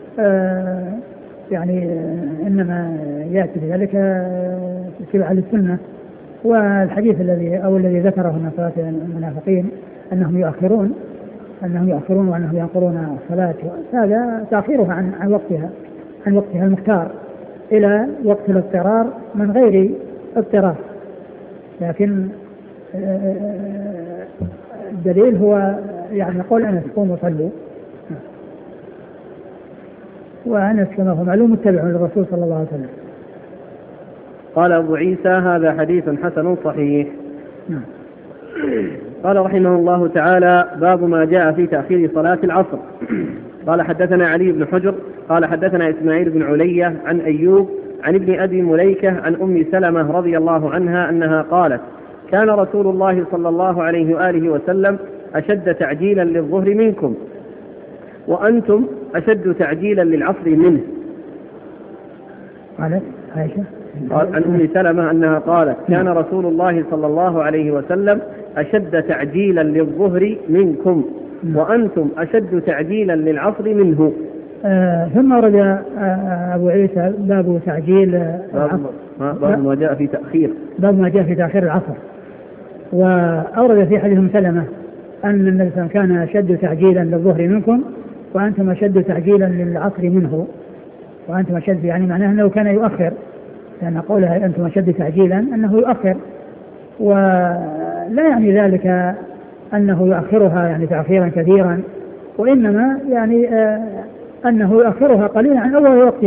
يعني إنما يأتي بذلك اتباعا للسنة. والحديث الذي ذكره من صلاة المنافقين أنهم يؤخرون وأنهم ينقرون الصلاة، هذا تأخيرها عن وقتها المختار إلى وقت الاضطرار من غير اضطرار. لكن الدليل هو يعني قول أنس: قوموا صلوا. وأنس كما هو معلوم متبع للرسول صلى الله عليه وسلم. قال أبو عيسى: هذا حديث حسن صحيح. قال رحمه الله تعالى: باب ما جاء في تأخير صلاة العصر. قال: حدثنا علي بن حجر قال حدثنا إسماعيل بن علية عن أيوب عن ابن أبي مليكة عن أم سلمة رضي الله عنها أنها قالت: كان رسول الله صلى الله عليه وآله وسلم أشد تعجيلا للظهر منكم، وأنتم أشد تعجيلا للعصر منه. قالت عائشة عن أم سلمة أنها قالت: كان رسول الله صلى الله عليه وسلم أشد تعجيلا للظهر منكم، وأنتم أشد تعجيلا للعصر منه. ثم ورد أبو عيسى باب تعجيل باب ما جاء في تأخير العصر. وأورد في حديث سلمة أن النبي صلى الله عليه وسلم كان أشد تعجيلا للظهر منكم وأنتم أشد تعجيلا للعصر منه. وأنتم أشد يعني معناه أنه كان يؤخر، لأن قولها أنتم أشد تعجيلا أنه يؤخر، ولا يعني ذلك أنه يؤخرها يعني تأخيرا كثيرا، وإنما يعني أنه يؤخرها قليلا عن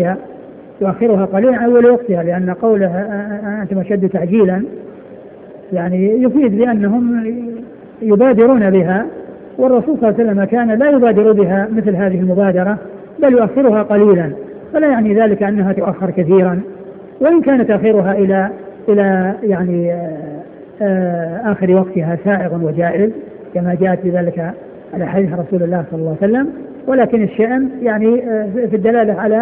أول وقتها، لأن قولها أنتم أشد تعجيلا يعني يفيد بأنهم يبادرون بها، والرسول صلى الله عليه وسلم كان لا يبادر بها مثل هذه المبادرة بل يؤخرها قليلا، فلا يعني ذلك أنها تؤخر كثيرا، وإن كان تأخيرها إلى يعني آخر وقتها سائغ وجائز كما جاءت بذلك على حديث رسول الله صلى الله عليه وسلم، ولكن الشأن يعني في الدلالة على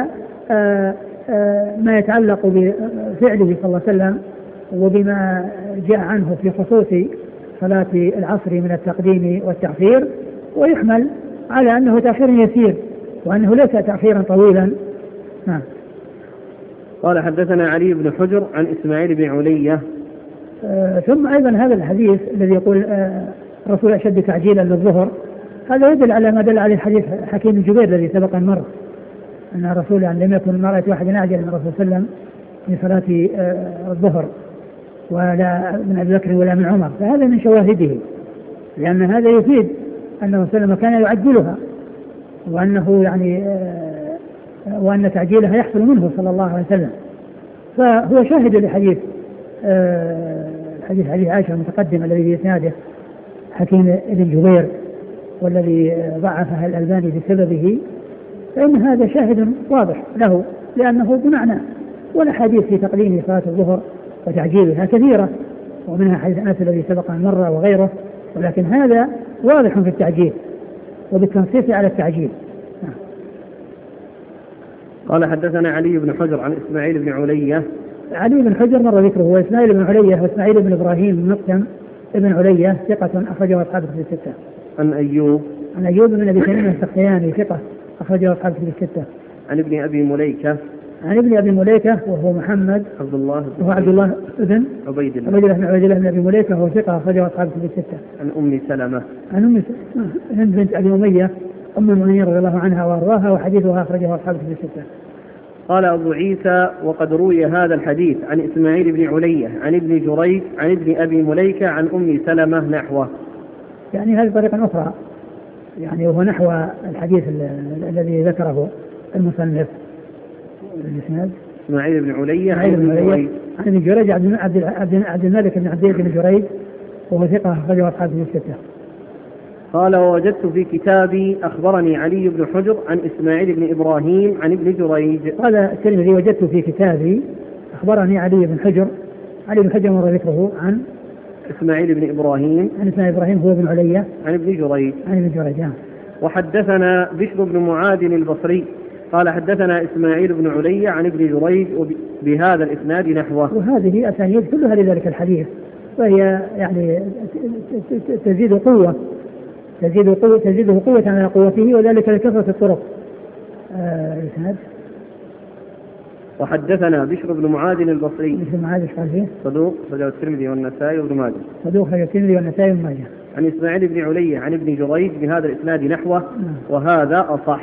ما يتعلق بفعله صلى الله عليه وسلم وبما جاء عنه في خصوص صلاة العصر من التقديم والتأخير، ويحمل على أنه تأخير يسير وأنه ليس تأخيرا طويلا. نعم. قال حدثنا علي بن حجر عن إسماعيل بن علية. ثم أيضا هذا الحديث الذي يقول الرسول أشد تعجيلا للظهر، هذا يدل على ما دل عليه حديث حكيم بن جبير الذي سبق المر، أن الرسول يعني لم يكن مرأة واحد أعجل من الرسول صلى الله عليه وسلم في صلاة الظهر ولا من أبي بكر ولا من عمر، فهذا من شواهده، لأن هذا يفيد أن الرسول صلى الله عليه وسلم كان يعجلها، وأنه يعني وأن تعجيلها يحصل منه صلى الله عليه وسلم. فهو شاهد لحديث حديث عائشة المتقدم الذي في إسناده حكيم بن جبير والذي ضعفها الألباني بسببه، فإن هذا شاهد واضح له، لأنه بمعنى، والأحاديث في تقديم صلاة الظهر وتعجيلها كثيرة، ومنها حديث أنس الذي سبق المرة وغيره، ولكن هذا واضح في التعجيل وبالتنصيص على التعجيل. قال حدثنا علي بن حجر عن إسماعيل بن علية. علي بن حجر مر ذكره، وإسماعيل بن علية وإسماعيل بن إبراهيم مقسم ابن علية ثقة أخرجه أصحاب الكتب الستة. عن أيوب بن أبي تميم السختياني ثقة أخرجه أصحاب الكتب الستة. عن ابن أبي مليكة وهو محمد عبد الله بن عبيد الله بن أبي مليكة وهو ثقة أخرجه أصحاب الكتب الستة. عن أم سلمة هند بنت أبي أمية أم المؤمنين رضي الله عنها وأرضاها، وحديثها أخرجه أصحاب الكتب الستة. قال أبو عيسى: وقد روي هذا الحديث عن إسماعيل بن علية عن ابن جريج عن ابن أبي مليكة عن أم سلمة نحوه. يعني هذه طريقة أخرى، يعني وهو نحو الحديث الذي ذكره المصنف. الإسناد إسماعيل بن علية عن ابن جريج عبد الملك بن عبد بن جريج وهو ثقة أخرجه أصحاب الستة. قال: ووجدت في كتابي أخبرني علي بن حجر عن إسماعيل بن إبراهيم عن ابن جريج. قال الترمذي: وجدت في كتابي أخبرني علي بن حجر مر ذكره عن إسماعيل بن إبراهيم هو ابن علية عن ابن جريج. وحدثنا بشر بن معاذ البصري قال: حدثنا إسماعيل بن علية عن ابن جريج بهذا الإسناد نحوه. وهذه أسانيد كلها لذلك الحديث، وهي يعني تزيده قوة على قوته، وذلك لكثرة الطرق. الإسناد: وحدثنا بشر بن معاذ البصري صدوق رجل الترمذي والنسائي وابن ماجه. عن إسماعيل بن علية عن ابن جريج بهذا الإسناد نحوه، وهذا أصح.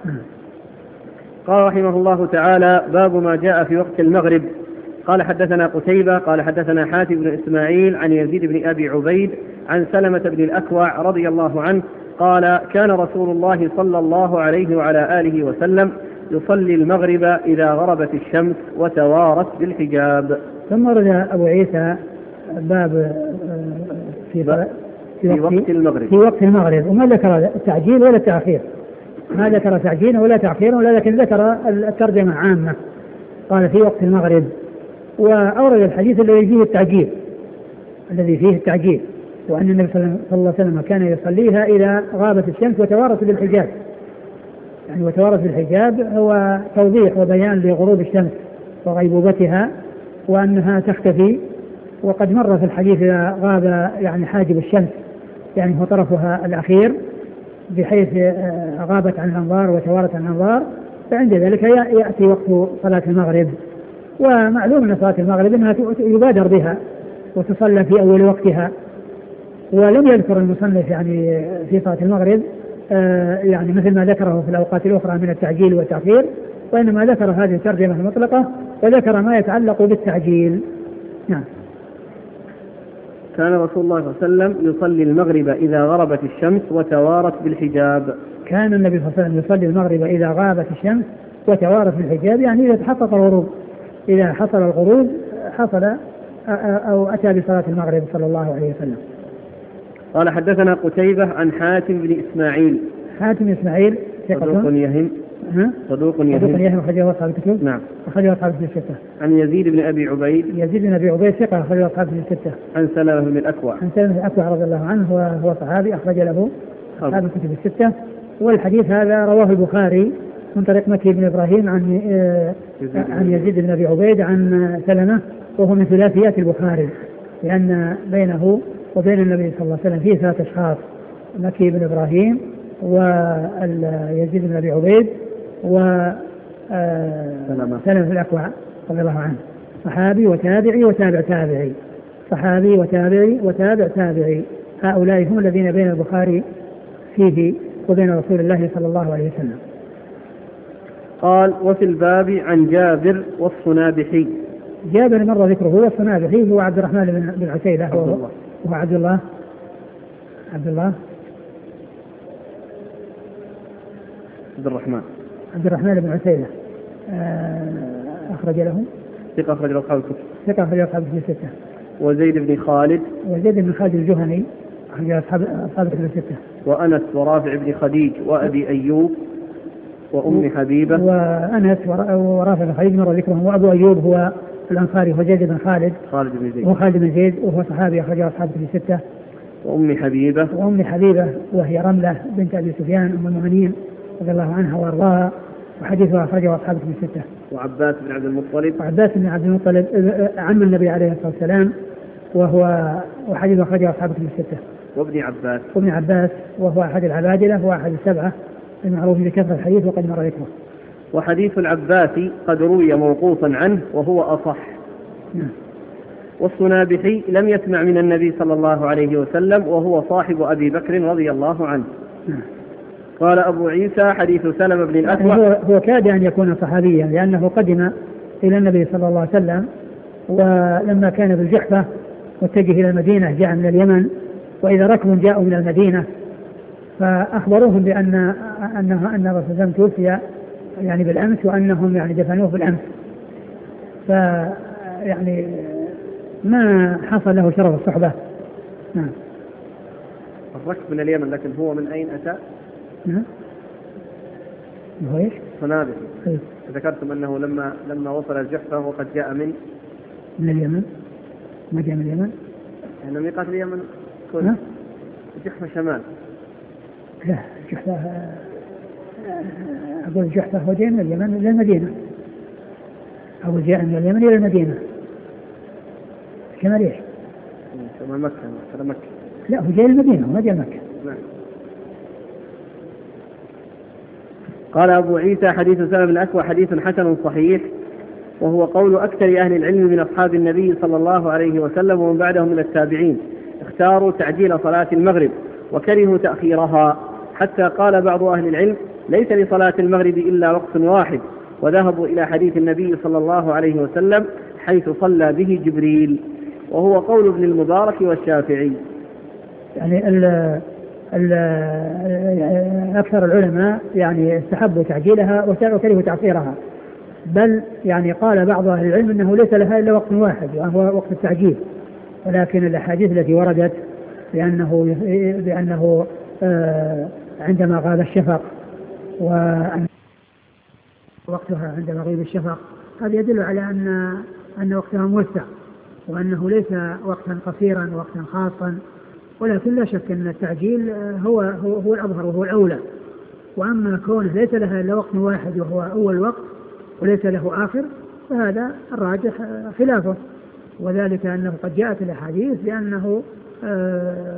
قال رحمه الله تعالى: باب ما جاء في وقت المغرب. قال: حدثنا قتيبة قال: حدثنا حاتم بن إسماعيل عن يزيد بن أبي عبيد عن سلمة بن الأكوع رضي الله عنه قال: كان رسول الله صلى الله عليه وعلى آله وسلم يصلي المغرب إذا غربت الشمس وتوارت بالحجاب. ثم ورد أبو عيسى باب في وقت المغرب، وما ذكر التعجيل ولا التأخير، ما ذكر تعجيلا ولا تأخيرا، ولكن ذكر الترجمة عامة. قال: في وقت المغرب، وأورد الحديث الذي فيه التعجيل، وأن النبي صلى الله عليه وسلم كان يصليها إذا غابت الشمس وتوارت بالحجاب. يعني وتوارت بالحجاب هو توضيح وبيان لغروب الشمس وغيبوبتها، وأنها تختفي. وقد مر في الحديث إذا غاب يعني حاجب الشمس، يعني هو طرفها الأخير، بحيث غابت عن الأنظار وتوارت عن الأنظار، فعند ذلك يأتي وقت صلاة المغرب. ومعلوم أن صلاة المغرب أنها يبادر بها وتصلى في أول وقتها، ولم يذكر المصنف يعني في صلاة المغرب يعني مثل ما ذكره في الأوقات الأخرى من التعجيل والتأخير، وإنما ذكر هذه الترجمة المطلقة وذكر ما يتعلق بالتعجيل. نعم. كان رسول الله صلى الله عليه وسلم يصلي المغرب إذا غربت الشمس وتوارت بالحجاب. كان النبي صلى الله عليه وسلم يصلي المغرب إذا غابت الشمس وتوارت بالحجاب، يعني إذا تحقق الغروب، إذا حصل الغروب حصل أو أتى بصلاة المغرب صلى الله عليه وسلم. قال حدثنا قتيبة عن حاتم بن إسماعيل. حاتم بن إسماعيل صدوق يهم. صدوق يهم أخرجه أصحاب الكتب. نعم. أخرجه أصحاب الستة. عن يزيد بن أبي عبيد. يزيد بن أبي عبيد ثقة أخرجه أصحاب الستة. عن سلمة بن الأكوع. عن سلمة بن الأكوع رضي الله عنه هو صحابي أخرج له أصحاب الكتب الستة. والحديث هذا رواه البخاري من طريق مكي بن إبراهيم عن يزيد بن أبي عبيد عن سلمة، وهو من ثلاثيات البخاري لأن بينه وبين النبي صلى الله عليه وسلم فيه 3 أشخاص: مكي بن إبراهيم ويزيد بن أبي عبيد وسلمة بن الأكوع رضي الله عنه، صحابي وتابعي وتابع تابعي، صحابي وتابعي وتابع تابعي. هؤلاء هم الذين بين البخاري فيه وبين رسول الله صلى الله عليه وسلم. قال: وفي الباب عن جابر والصنابحي. جابر مر ذكره، والصنابحي هو عبد الرحمن بن عتيلة وهو عبد الرحمن بن عتيلة أخرج له ثقة أخرج له أصحاب الكتب. ثقة أخرج له أصحاب الستة. وزيد بن خالد الجهني أخرج له أصحاب الكتب الستة. وأنس ورافع بن خديج وأبي أيوب وأم حبيبة. وأنس ورافع بن خديج مر ذكرهم. وأبو أيوب هو الأنصاري وزيد بن خالد بن زيد وهو صحابي أخرج له أصحاب الكتب الستة. وأم حبيبة وهي رملة بنت أبي سفيان أم المؤمنين رضي الله عنها وارضاها، وحديثها أخرجه أصحاب الكتب الستة. وعباس بن عبد المطلب عم النبي عليه الصلاة والسلام، وحديثه أخرجه أصحاب الكتب الستة. وابن عباس وهو أحد العبادلة وأحد السبعة المعروف بكثرة الحديث وقد مر ذكره. وحديث العباس قد روي موقوفا عنه وهو أصح. والصنابحي لم يسمع من النبي صلى الله عليه وسلم وهو صاحب أبي بكر رضي الله عنه. قال أبو عيسى: حديث سلمة بن الأكوع. هو كاد أن يكون صحابيا لأنه قدم إلى النبي صلى الله عليه وسلم، ولما كان بالجحفة واتجه إلى المدينة جاء من اليمن، وإذا ركب جاءوا من المدينة فأخبروهم بأن الرسول صلى الله عليه وسلم توفي يعني بالأمس، وأنهم يعني دفنوه بالأمس، فيعني ما حصل له شرف الصحبة. نعم. الركب من اليمن، لكن هو من أين أتى؟ نعم. هو إيش؟ صنابحي. ذكرتم أنه لما وصل الجحفة وقد جاء من اليمن. ما جاء من اليمن؟ يعني ميقات اليمن الجحفة شمال. لا، الجحفة أقول الجحفة هو جاء من اليمن إلى المدينة، أو جاء من اليمن إلى المدينة. شمال إيش؟ شمال مكة. لا، هو جاء المدينة وما جاء مكة. نعم. قال أبو عيسى: حديث سلمة بن الأكوع حديث حسن صحيح، وهو قول أكثر أهل العلم من أصحاب النبي صلى الله عليه وسلم ومن بعدهم من التابعين. اختاروا تعجيل صلاة المغرب وكرهوا تأخيرها، حتى قال بعض أهل العلم: ليس لصلاة المغرب إلا وقت واحد، وذهبوا إلى حديث النبي صلى الله عليه وسلم حيث صلى به جبريل، وهو قول ابن المبارك والشافعي. يعني أكثر العلماء يعني استحبوا تعجيلها وكرهوا تأخيرها، بل يعني قال بعض أهل العلم أنه ليس لها إلا وقت واحد وهو وقت التعجيل، ولكن الأحاديث التي وردت بأنه عندما غاب الشفق وأن وقتها عند مغيب الشفق، هذا يدل على أن وقتها موسع، وأنه ليس وقتا قصيرا وقتا خاصا، ولكن لا شك أن التعجيل هو الأظهر وهو الأولى. وأما كونه ليس لها إلا وقت واحد وهو أول وقت وليس له آخر، فهذا الراجح خلافه، وذلك أنه قد جاءت الأحاديث بأنه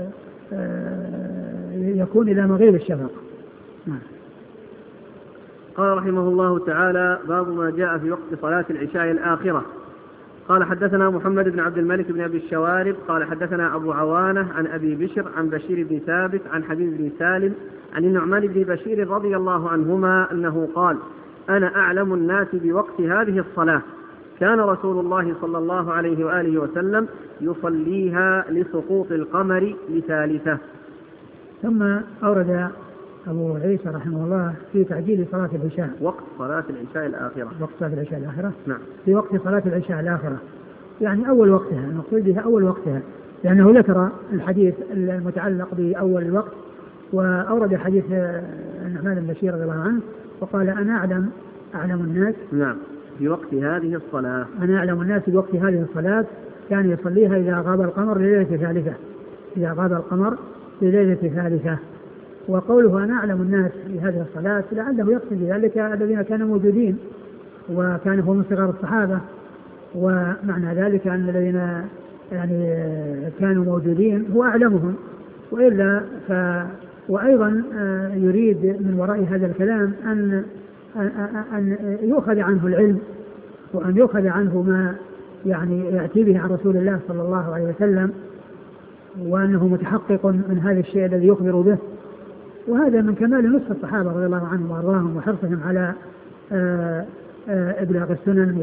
يكون إلى مغيب الشفق. قال رحمه الله تعالى: باب ما جاء في وقت صلاة العشاء الآخرة. قال حدثنا محمد بن عبد الملك بن أبي الشوارب قال حدثنا أبو عوانة عن أبي بشر عن بشير بن ثابت عن حبيب بن سالم عن النعمان بن بشير رضي الله عنهما أنه قال: أنا أعلم الناس بوقت هذه الصلاة، كان رسول الله صلى الله عليه وآله وسلم يصليها لسقوط القمر لثالثة. ثم أورد أبو عيسى رحمه الله في تعجيل صلاة العشاء، وقت صلاة العشاء الآخرة. وقت صلاة العشاء الآخرة. نعم. في وقت صلاة العشاء الآخرة، يعني أول وقتها، المقصود بها أول وقتها، لأنه ذكر الحديث المتعلق بأول الوقت، وأورد حديث النعمان بن بشير رضي الله عنه وقال: أنا أعلم الناس. نعم. في وقت هذه الصلاة. أنا أعلم الناس بوقت هذه الصلاة، كان يصليها إذا غاب القمر لليلة ثالثة، إذا غاب القمر لليلة ثالثة. وقوله أنا أعلم الناس بهذه الصلاة لعله يقصد بذلك الذين كانوا موجودين، وكان هو من صغار الصحابة، ومعنى ذلك أن الذين يعني كانوا موجودين هو أعلمهم، وإلا وأيضا يريد من وراء هذا الكلام أن يؤخذ عنه العلم، وأن يؤخذ عنه ما يعني يأتي به عن رسول الله صلى الله عليه وسلم، وأنه متحقق من هذا الشيء الذي يخبر به. وهذا من كمال نصح الصحابة رضي الله عنهم وأرضاهم وحرصهم على إبلاغ السنن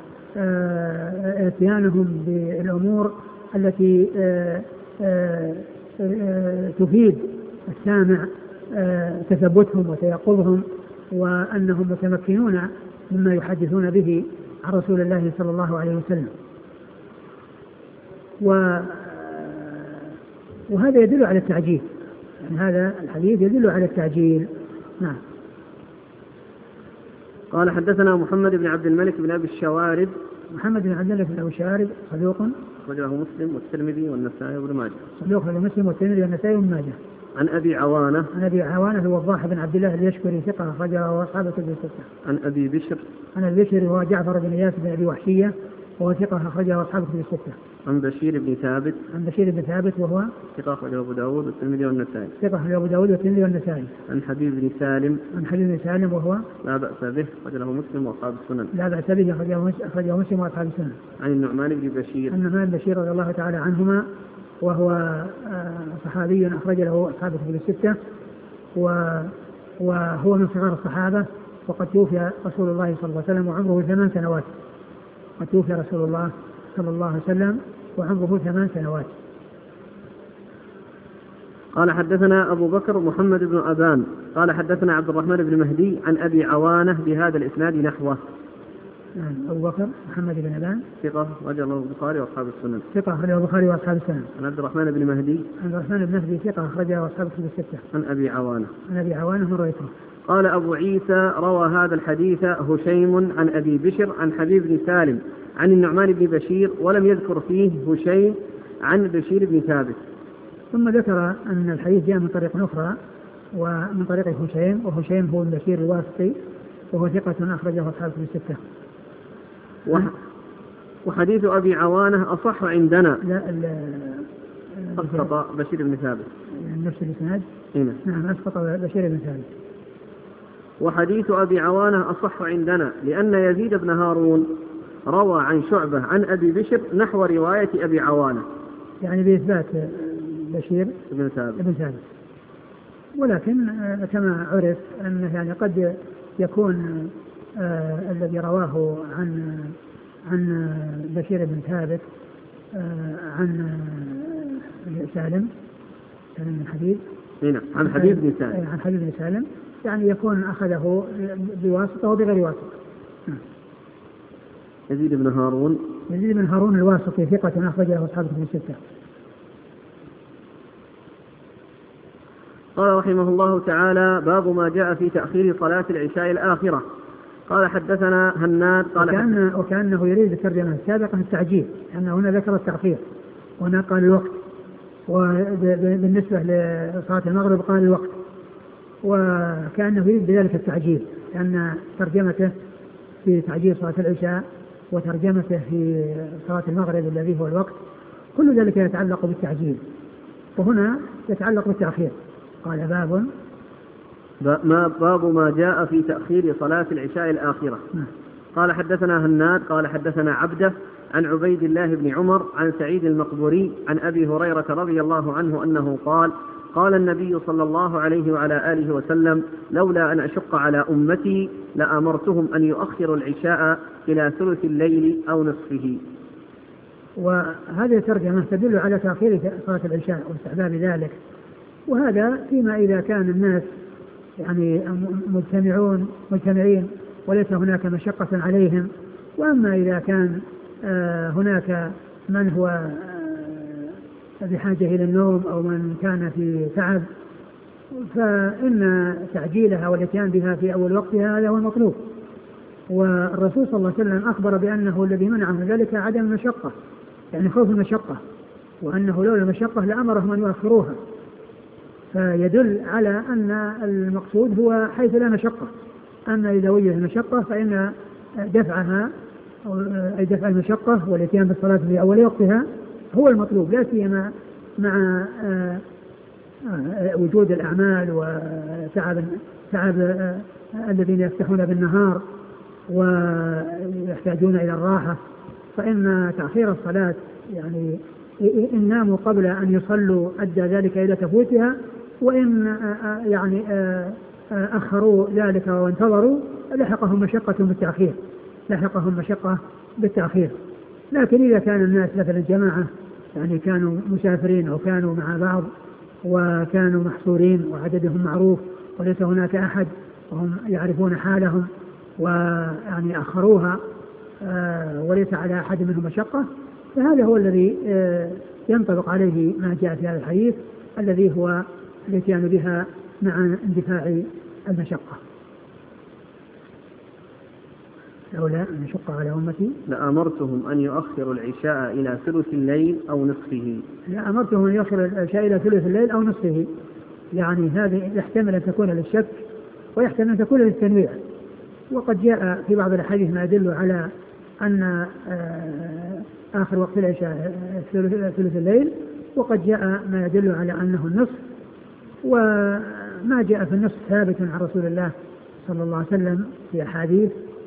وإتيانهم بالأمور التي تفيد السامع تثبتهم وتيقظهم، وأنهم متمكنون مما يحدثون به عن رسول الله صلى الله عليه وسلم. وهذا يدل على التعجيل، يعني هذا الحديث يدل على التعجيل. نعم. قال حدثنا محمد بن عبد الملك بن أبي الشوارب. محمد بن عبد الملك بن أبي الشوارب صدوق أخرجه مسلم والترمذي والنسائي وابن ماجه. صدوق مسلم والترمذي والنسائي وابن ماجه. عن أبي عوانة. عن أبي عوانة هو الضاحي بن عبد الله اليشكري ثقة أخرجه وأصحابه كتب الستة. عن أبي بشر. عن أبي بشر هو جعفر بن إياس بن أبي وحشية وهو ثقة أخرجه وأصحابه كتب الستة. عن بشير بن ثابت. عن بشير بن ثابت وهو ثقة أخرجه أبو داود والترمذي والنسائي. ثقة أخرجه أبو داود والترمذي والنسائي. عن حبيب بن سالم. عن حبيب بن سالم وهو لا بأس به أخرجه مسلم وأصحاب السنن. لا بأس به أخرجه مسلم وأصحاب السنن. عن النعمان بن بشير. النعمان بن بشير رضي الله تعالى عنهما، وهو صحابي أخرج له أصحاب كتب الستة، وهو من صغار الصحابة، وقد توفي رسول الله صلى الله عليه وسلم وعمره 8 سنوات. قد توفي رسول الله صلى الله عليه وسلم وعمره 8 سنوات. قال حدثنا أبو بكر محمد بن أبان قال حدثنا عبد الرحمن بن مهدي عن أبي عوانة بهذا الإسناد نحوه. أبو بكر محمد بن أبان ثقة رجل البخاري وأصحاب السنن. ثقة أخرجه البخاري وأصحاب السنن. عن عبد الرحمن بن مهدي. عن عبد الرحمن بن مهدي ثقة أخرجه أصحاب الكتب الستة. عن أبي عوانة. عن أبي عوانة من رويته. قال أبو عيسى: روى هذا الحديث هشيم عن أبي بشر عن حبيب بن سالم عن النعمان بن بشير، ولم يذكر فيه هشيم عن بشير بن ثابت. ثم ذكر أن الحديث جاء من طريق أخرى ومن طريق هشيم، وهشيم هو ابن بشير الواسطي وهو ثقة أخرجه أصحاب الكتب الستة. وحديث أبي عوانة أصح عندنا. لا أسقط بشير بن ثابت نفس الإسناد. هنا. نعم أسقط بشير بن ثابت. وحديث أبي عوانة أصح عندنا لأن يزيد بن هارون روى عن شعبة عن أبي بشر نحو رواية أبي عوانة، يعني بإثبات بشير بن ثابت. ولكن كما عرف أنه يعني قد يكون الذي رواه عن بشير بن ثابت عن سالم بن حبيب. هنا عن حبيب بن سالم. عن حبيب بن سالم، يعني يكون أخذه بواسطة وبغير واسطة. يزيد بن هارون الواسطي ثقة أخرجه أصحاب الكتب الستة. قال رحمه الله تعالى: باب ما جاء في تأخير صلاة العشاء الآخرة. قال حدثنا هناد قال وكأنه يريد الترجمة السابقة التعجيل، لأنه هنا ذكر التأخير وهنا قال الوقت، وبالنسبة لصلاة المغرب قال الوقت، وكأنه يريد بذلك التعجيل، لأن ترجمته في تعجيل صلاة العشاء وترجمته في صلاة المغرب الذي هو الوقت كل ذلك يتعلق بالتعجيل، وهنا يتعلق بالتأخير. قال باب باب ما جاء في تأخير صلاة العشاء الآخرة. قال حدثنا هناد قال حدثنا عبده عن عبيد الله بن عمر عن سعيد المقبوري عن أبي هريرة رضي الله عنه أنه قال قال النبي صلى الله عليه وعلى آله وسلم لولا أن أشق على أمتي لأمرتهم أن يؤخروا العشاء إلى ثلث الليل أو نصفه. وهذه الترجمة تدل على تأخير صلاة العشاء واستحباب ذلك، وهذا فيما إذا كان الناس يعني مجتمعين وليس هناك مشقة عليهم. وأما إذا كان هناك من هو بحاجة إلى النوم أو من كان في تعب فإن تعجيلها والاتيان بها في أول وقتها هذا هو المطلوب. والرسول صلى الله عليه وسلم أخبر بأنه الذي منع من ذلك عدم المشقة، يعني خوف المشقة، وأنه لولا المشقة لأمرهم أن يؤخروها، فيدل على أن المقصود هو حيث لا مشقة. أما إذا وجد المشقة فإن دفعها أي دفع المشقة والاتيان بالصلاة في أول وقتها هو المطلوب، لا سيما مع وجود الأعمال وتعب الذين يفتحون بالنهار ويحتاجون إلى الراحة. فإن تأخير الصلاة يعني إن ناموا قبل أن يصلوا أدى ذلك إلى تفوتها، وإن يعني أخروا ذلك وانتظروا لحقهم مشقة بالتأخير. لكن إذا كان الناس مثلا جماعة يعني كانوا مسافرين أو كانوا مع بعض وكانوا محصورين وعددهم معروف وليس هناك أحد وهم يعرفون حالهم ويعني أخروها وليس على أحد منهم مشقة، فهذا هو الذي ينطبق عليه ما جاء في هذا الحديث الذي هو الاتيان بها مع اندفاع المشقة. لولا أن أشق على أمتي لأمرتهم أن يؤخروا العشاء إلى ثلث الليل أو نصفه. لأمرتهم أن يؤخروا العشاء إلى ثلث الليل أو نصفه، يعني هذه يحتمل أن تكون للشك ويحتمل أن تكون للتنويع. وقد جاء في بعض الأحاديث ما يدل على أن آخر وقت العشاء ثلث الليل، وقد جاء ما يدل على أنه النصف. وما جاء في النصف ثابت عن رسول الله صلى الله عليه وسلم في أحاديث،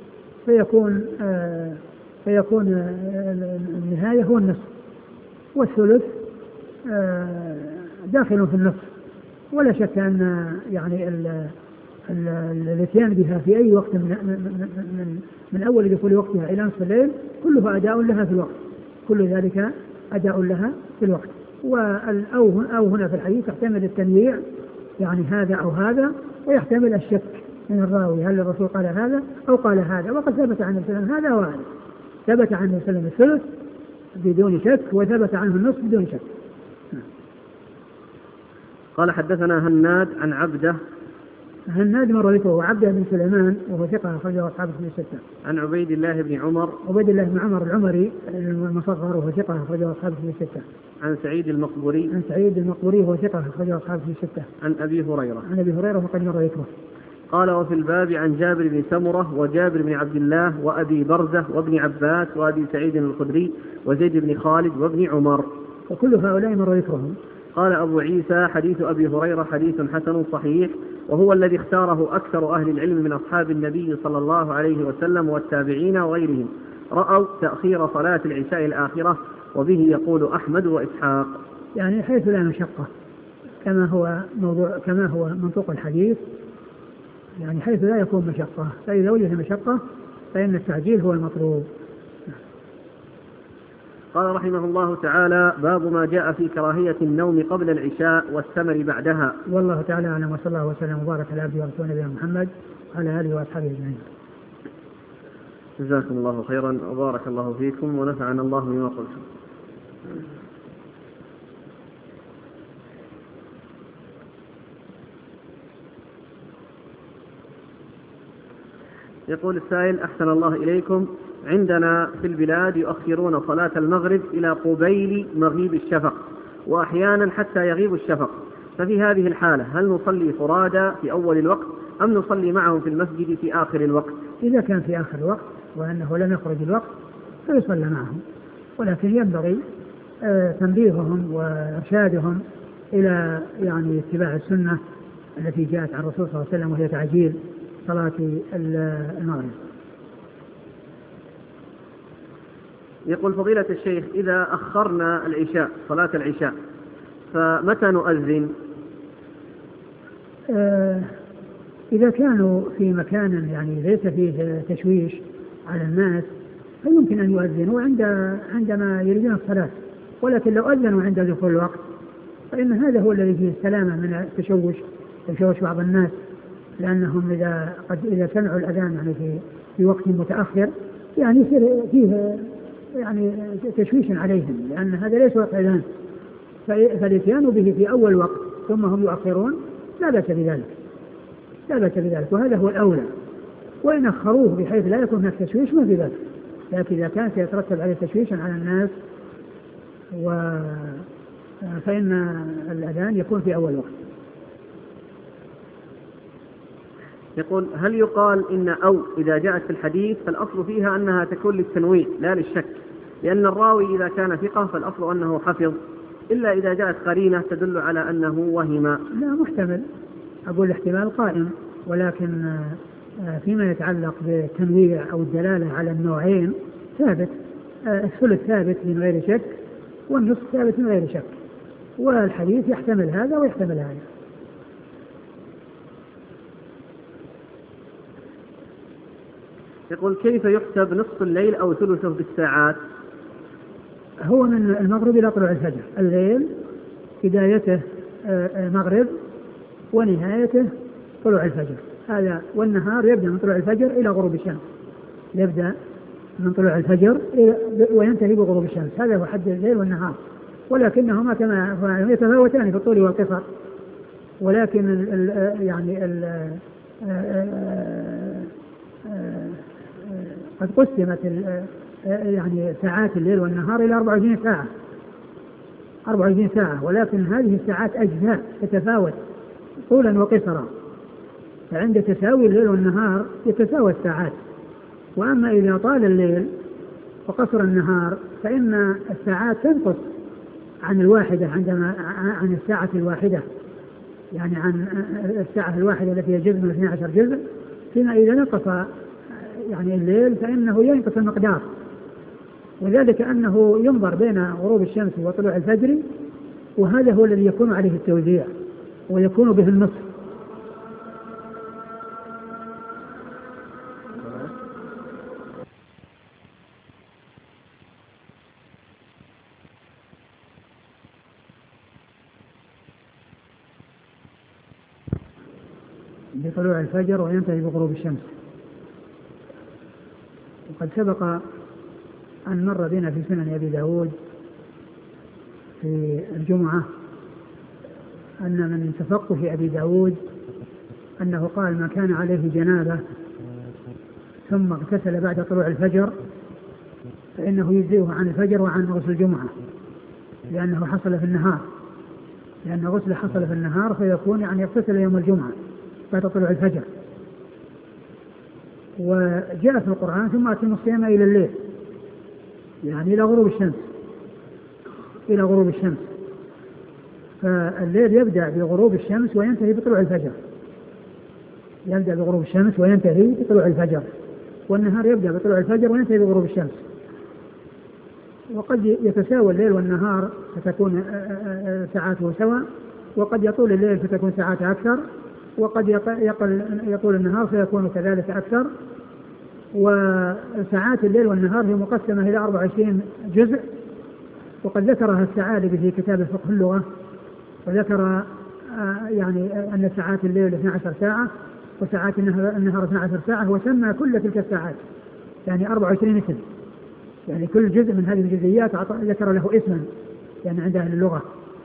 فيكون النهاية هو النصف، والثلث داخل في النصف. ولا شك أن يعني الاتيان بها في أي وقت من أول دخول وقتها إلى نصف الليل كله أداء لها في الوقت، كل ذلك أداء لها في الوقت. أو هنا في الحديث يحتمل التنويع، يعني هذا أو هذا، ويحتمل الشك من الراوي هل الرسول قال هذا أو قال هذا. وقد ثبت عن السلام هذا وهذا، ثبت عن السلام الثلث بدون شك وثبت عنه النصف بدون شك. قال حدثنا هناد عن عبده. هناد مرته عبده بن سليمان وهو ثقة أخرجه أصحاب الكتب الستة. عن عبيد الله بن عمر. عبيد الله بن عمر العمري المصغر وهو ثقة أخرجه أصحاب الكتب الستة. عن سعيد المقبوري. عن سعيد المقبوري وهو ثقة أخرجه أصحاب الكتب الستة. عن أبي هريرة. عن أبي هريرة وقد مر ذكره. قال وفي الباب عن جابر بن سمرة وجابر بن عبد الله وأبي برزة وابن عباس وأبي سعيد الخدري وزيد بن خالد وابن عمر، وكل هؤلاء مر ذكرهم. قال أبو عيسى حديث أبي هريرة حديث حسن صحيح، وهو الذي اختاره أكثر أهل العلم من أصحاب النبي صلى الله عليه وسلم والتابعين وغيرهم، رأوا تأخير صلاة العشاء الآخرة، وبه يقول أحمد وإسحاق. يعني حيث لا مشقة كما هو منطوق الحديث، يعني حيث لا يكون مشقة، فإذا وجد مشقة فإن التعجيل هو المطلوب. قال رحمه الله تعالى باب ما جاء في كراهية النوم قبل العشاء والسمر بعدها. والله تعالى أعلم، وصلى الله وسلم وبارك على عبده ورسوله نبينا محمد وعلى آله وأصحابه أجمعين. جزاكم الله خيرا وبارك الله فيكم ونفعنا الله بما قلتم. يقول السائل أحسن الله إليكم، عندنا في البلاد يؤخرون صلاة المغرب إلى قبيل مغيب الشفق وأحيانا حتى يغيب الشفق، ففي هذه الحالة هل نصلي فرادى في أول الوقت أم نصلي معهم في المسجد في آخر الوقت؟ إذا كان في آخر الوقت وأنه لم يخرج الوقت فيصلى معهم، ولكن ينبغي تنبيههم وإرشادهم إلى يعني اتباع السنة التي جاءت عن الرسول صلى الله عليه وسلم وهي تعجيل صلاة المغرب. يقول فضيلة الشيخ إذا أخرنا العشاء صلاة العشاء فمتى نؤذن؟ إذا كانوا في مكان يعني ليس فيه تشويش على الناس فيمكن أن يؤذنوا عندما يريدون الصلاة، ولكن لو أذنوا عند دخول الوقت فإن هذا هو الذي فيه السلامة من تشوش بعض الناس، لأنهم إذا سمعوا الأذان يعني في وقت متأخر يعني يصير فيه يعني تشويش عليهم، لأن هذا ليس وقت أذان، فالاتيان به في أول وقت ثم هم يؤخرون لا بأس بذلك، وهذا هو الأولى. وإن أخروه بحيث لا يكون هناك تشويش ما في بأس، لكن إذا كان سيترتب عليه تشويشا على الناس فإن الأذان يكون في أول وقت. يقول هل يقال إن أو إذا جاءت في الحديث فالأصل فيها أنها تكون للتنويه لا للشك، لأن الراوي إذا كان ثقة فالأصل أنه حفظ، إلا إذا جاءت قرينة تدل على أنه وهم؟ لا، محتمل، أقول الاحتمال قائم، ولكن فيما يتعلق بالتنويع أو الدلالة على النوعين ثابت، الثلث ثابت من غير شك والنصف ثابت من غير شك، والحديث يحتمل هذا ويحتمل هذا. يقول كيف يحسب نصف الليل أو ثلثه بالساعات؟ هو من المغرب إلى طلوع الفجر، الليل بدايته مغرب ونهايته طلوع الفجر هذا، والنهار يبدأ من طلوع الفجر إلى غروب الشمس، يبدأ من طلوع الفجر وينتهي بغروب الشمس، هذا هو حد الليل والنهار، ولكنهما كما يتفاوتان في الطول والقصر، ولكن قد قسمت يعني ساعات الليل والنهار إلى 24 ساعة، ولكن هذه الساعات أجزاء تتفاوت طولا وقصرا، فعند تساوي الليل والنهار يتساوى الساعات، وأما إذا طال الليل وقصر النهار فإن الساعات تنقص عن الواحدة عن الساعة الواحدة، يعني عن الساعة الواحدة التي هي جزء من 12 جزء، فيما إذا نقص يعني الليل فإنه ينقص المقدار، وذلك أنه ينظر بين غروب الشمس وطلوع الفجر، وهذا هو الذي يكون عليه التوزيع ويكون به النصف. بطلوع الفجر وينتهي بغروب الشمس. وقد سبق أن مر بنا في سنن أبي داود في الجمعة أن من تفقه أبي داود أنه قال ما كان عليه جنابة ثم اغتسل بعد طلوع الفجر فإنه يجزئه عن الفجر وعن غسل الجمعة، لأنه حصل في النهار، لأن غسل حصل في النهار فيكون يعني يغتسل يوم الجمعة بعد طلوع الفجر. وجاء في القرآن ثم أتم الصيام إلى الليل، يعني إلى غروب الشمس، فالليل يبدأ بغروب الشمس وينتهي بطلوع الفجر، والنهار يبدأ بطلوع الفجر وينتهي بغروب الشمس. وقد يتساوى الليل والنهار فتكون ساعاته سواء، وقد يطول الليل فتكون ساعاته أكثر، وقد يطول النهار فيكون كذلك أكثر. وساعات الليل والنهار هي مقسمة إلى 24 جزء، وقد ذكرها الثعالبي في كتاب فقه اللغة، وذكر يعني أن ساعات الليل 12 ساعة وساعات النهار 12 ساعة، وسمى كل تلك الساعات يعني 24 اسم، يعني كل جزء من هذه الجزئيات ذكر له اسما يعني عند أهل اللغة.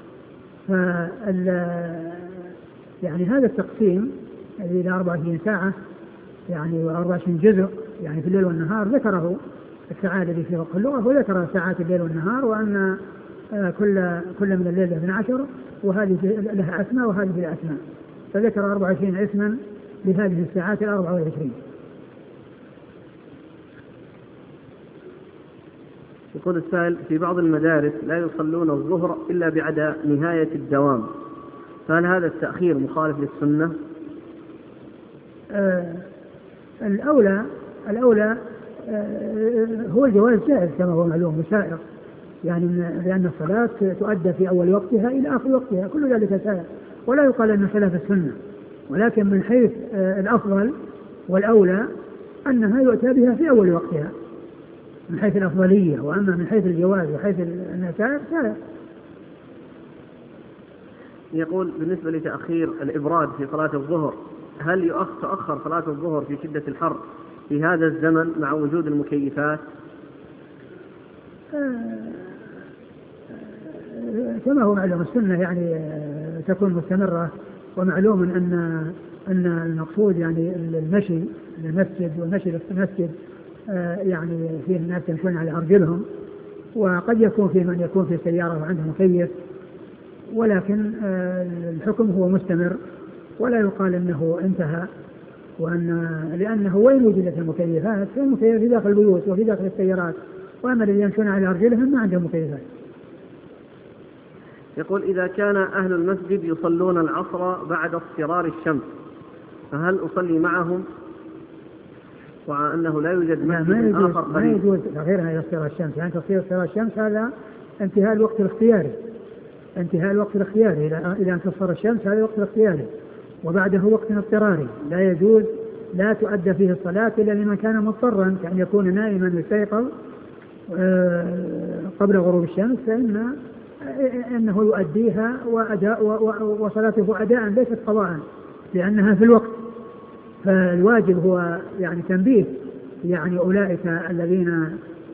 يعني هذا التقسيم إلى 24 ساعة يعني 24 جزء يعني في الليل والنهار ذكره الثعالبي في فقه اللغة، وذكر ساعات الليل والنهار، وأن كل من الليل 12 وهذه لها أسماء وهذه لها أسماء، فذكر 24 اسما لهذه الساعات 24. يقول السائل في بعض المدارس لا يصلون الظهر إلا بعد نهاية الدوام، فهل هذا التأخير مخالف للسنة؟ الأولى هو الجواز جائز كما هو معلوم وسائر، يعني لأن الصلاة تؤدى في أول وقتها إلى آخر وقتها، كل ذلك سائر، ولا يقال أنه خلاف السنة، ولكن من حيث الأفضل والأولى أنها يؤتى بها في أول وقتها من حيث الأفضلية، وأما من حيث الجواز وحيث النسائر سائر. يقول بالنسبة لتأخير الإبراد في صلاة الظهر، هل تؤخر صلاة الظهر في شدة الحر في هذا الزمن مع وجود المكيفات؟ كما هو معلوم السنة يعني تكون مستمرة، ومعلوم أن المقصود يعني المشي للمسجد والمشي للمسجد يعني فيه الناس يمشون على أرجلهم، وقد يكون في من يكون في سيارة وعنده مكيف، ولكن الحكم هو مستمر ولا يقال أنه انتهى، لأنه وين وجدت المكيفات؟ فالمكيفات في داخل البيوت وفي داخل السيارات، وأما الذين يمشون على أرجلهم ما عندهم مكيفات. يقول إذا كان أهل المسجد يصلون العصر بعد اصفرار الشمس فهل أصلي معهم ومع أنه لا يوجد مسجد آخر قريب؟ ما يجوز تأخيرها إلى اصفرار الشمس، يعني تصير اصفرار الشمس هذا انتهاء الوقت الاختياري، إلى أن تصفر الشمس هذا الوقت الاختياري، وبعده وقت اضطراري لا يجوز، لا تؤدى فيه الصلاة إلا لمن كان مضطرا، كأن يكون نائما يستيقظ قبل غروب الشمس، فإنه يؤديها وصلاته أداء ليست قضاء لأنها في الوقت. فالواجب هو يعني تنبيه يعني أولئك الذين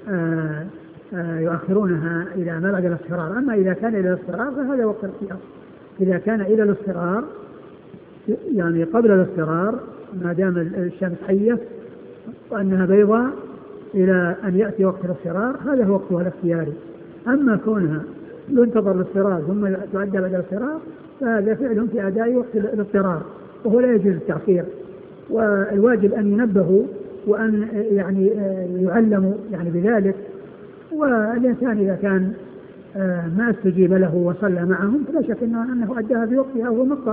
يؤخرونها إلى ما بعد الاصفرار. أما إذا كان إلى الاصفرار فهذا وقت الاختيار. إذا كان إلى الاصفرار يعني قبل الاصفرار ما دام الشمس حية وأنها بيضاء إلى أن يأتي وقت الاصفرار هذا هو وقتها الاختياري. أما كونها ينتظر الاصفرار ثم تؤدى بعد الاصفرار فهذا فعل في أداء وقت الاضطرار، وهو لا يجوز التأخير، والواجب أن ينبهوا وأن يعني يعلموا يعني بذلك. والإنسان إذا كان ما استجيب له وصلى معهم فلا شك أنه أداها في وقتها وهو مضطر.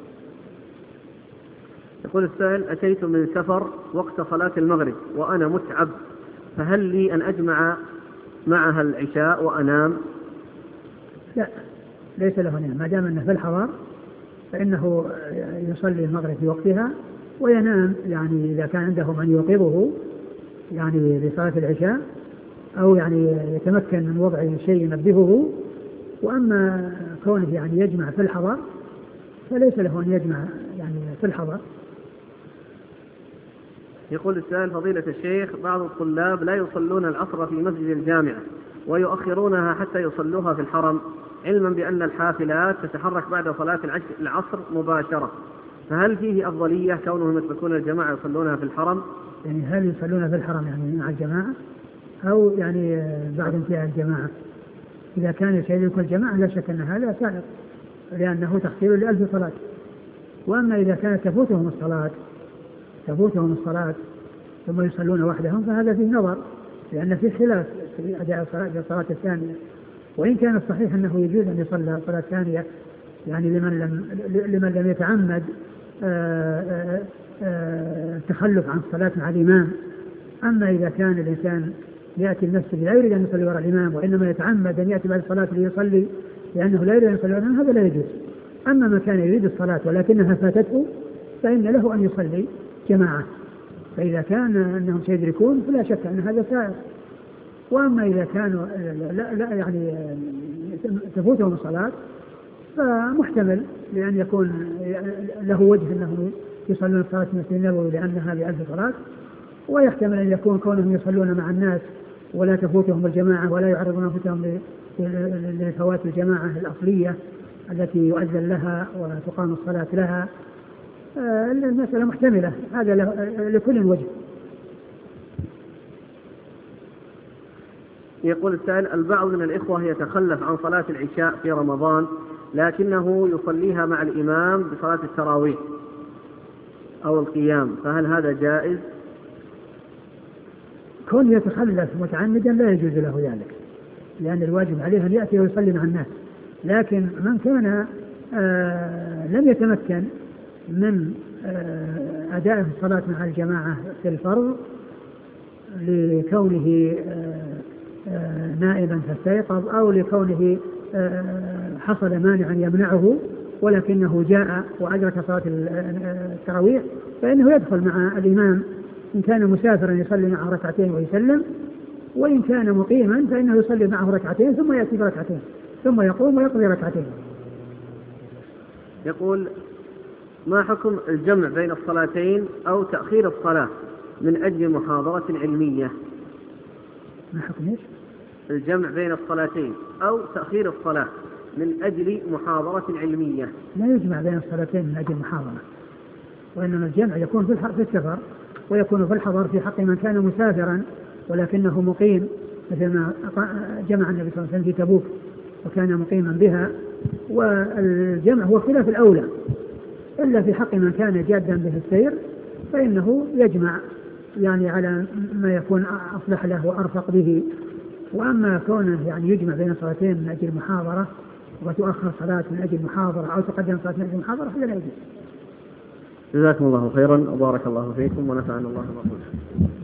يقول السائل: أتيت من سفر وقت صلاة المغرب وأنا متعب، فهل لي أن أجمع معها العشاء وأنام؟ لا، ليس له نعم، ما دام أنه في الحضر فإنه يصلي المغرب في وقتها وينام، يعني إذا كان عنده من يوقظه يعني لصلاة العشاء أو يعني يتمكن من وضع شيء ينبهه. وأما كونه يعني يجمع في الحضر فليس له أن يجمع يعني في الحضر. يقول السائل: فضيلة الشيخ، بعض الطلاب لا يصلون العصر في مسجد الجامعة ويؤخرونها حتى يصلوها في الحرم، علما بأن الحافلات تتحرك بعد صلاة العصر مباشرة، فهل فيه أفضلية كونهم يتركون الجماعة يصلونها في الحرم؟ يعني هل يصلون في الحرم يعني مع الجماعة أو يعني بعد انتهاء الجماعة؟ إذا كان يشارك الجماعة لا شك أن هذا سائر لأنه تحصيل لألف صلاة. وأما إذا كانت تفوتهم الصلاة ثم يصلون وحدهم فهذا فيه نظر، لأن فيه خلاف في أداء الصلاة الثانية. وإن كان الصحيح أنه يجوز أن يصلى صلاة ثانية يعني لمن لم يتعمد التخلف عن الصلاة مع الإمام. أما إذا كان الإنسان يأتي المسجد لا يريد أن يصلي وراء الإمام وإنما يتعمد أن يأتي بعد الصلاة ليصلي لأنه لا يريد أن يصلي وراء الإمام هذا لا يجوز. أما من كان يريد الصلاة ولكنها فاتته فإن له أن يصلي جماعة، فإذا كان أنهم سيدركون فلا شك أن هذا سائر. وأما إذا كانوا لا يعني تفوتهم الصلاة فمحتمل لأن يكون له وجه أنهم يصلون الصلاة في المسجد النبوي لأنها بألف صلاة، ويحتمل أن يكون كونهم يصلون مع الناس ولا تفوتهم الجماعة ولا يعرضون أنفسهم لفوات الجماعة الأصلية التي يؤذن لها وتقام الصلاة لها. المسألة محتملة، هذا لكل وجه. يقول السائل: البعض من الإخوة يتخلف عن صلاة العشاء في رمضان لكنه يصليها مع الإمام بصلاة التراويح أو القيام، فهل هذا جائز؟ كون يتخلف متعمدا لا يجوز له ذلك، لأن الواجب عليه أن يأتي ويصلي مع الناس. لكن من كان لم يتمكن من أداء الصلاة مع الجماعة في الفرض لكونه نائبا فاستيقظ أو لكونه حصل مانع يمنعه، ولكنه جاء وأدرك صلاة التراويح، فإنه يدخل مع الإمام إن كان مسافرا يصلي معه ركعتين ويسلم، وإن كان مقيما فإنه يصلي معه ركعتين ثم يأتي بركعتين ثم يقوم ويقضي ركعتين. يقول: ما حكم الجمع بين الصلاتين أو تأخير الصلاة من أجل محاضرة علمية؟ ما حكم إيش؟ الجمع بين الصلاتين أو تأخير الصلاة من أجل محاضرة علمية. لا يجمع بين الصلاتين من أجل محاضرة، وإنما الجمع يكون في السفر، ويكون في الحضر في حق من كان مسافرا ولكنه مقيم، مثل ما جمع النبي صلى الله عليه وسلم في تبوك وكان مقيما بها. والجمع هو خلاف الأولى، إلا في حق من كان جادا به السير فإنه يجمع يعني على ما يكون أصلح له وأرفق به. وأما كونه يعني يجمع بين صلاتين من أجل محاضرة وتؤخر صلاة من أجل محاضرة أو تقدم صلاة من أجل محاضرة هذا لا يجوز. جزاكم الله خيرا وبارك الله فيكم ونفعنا الله بما قلتم.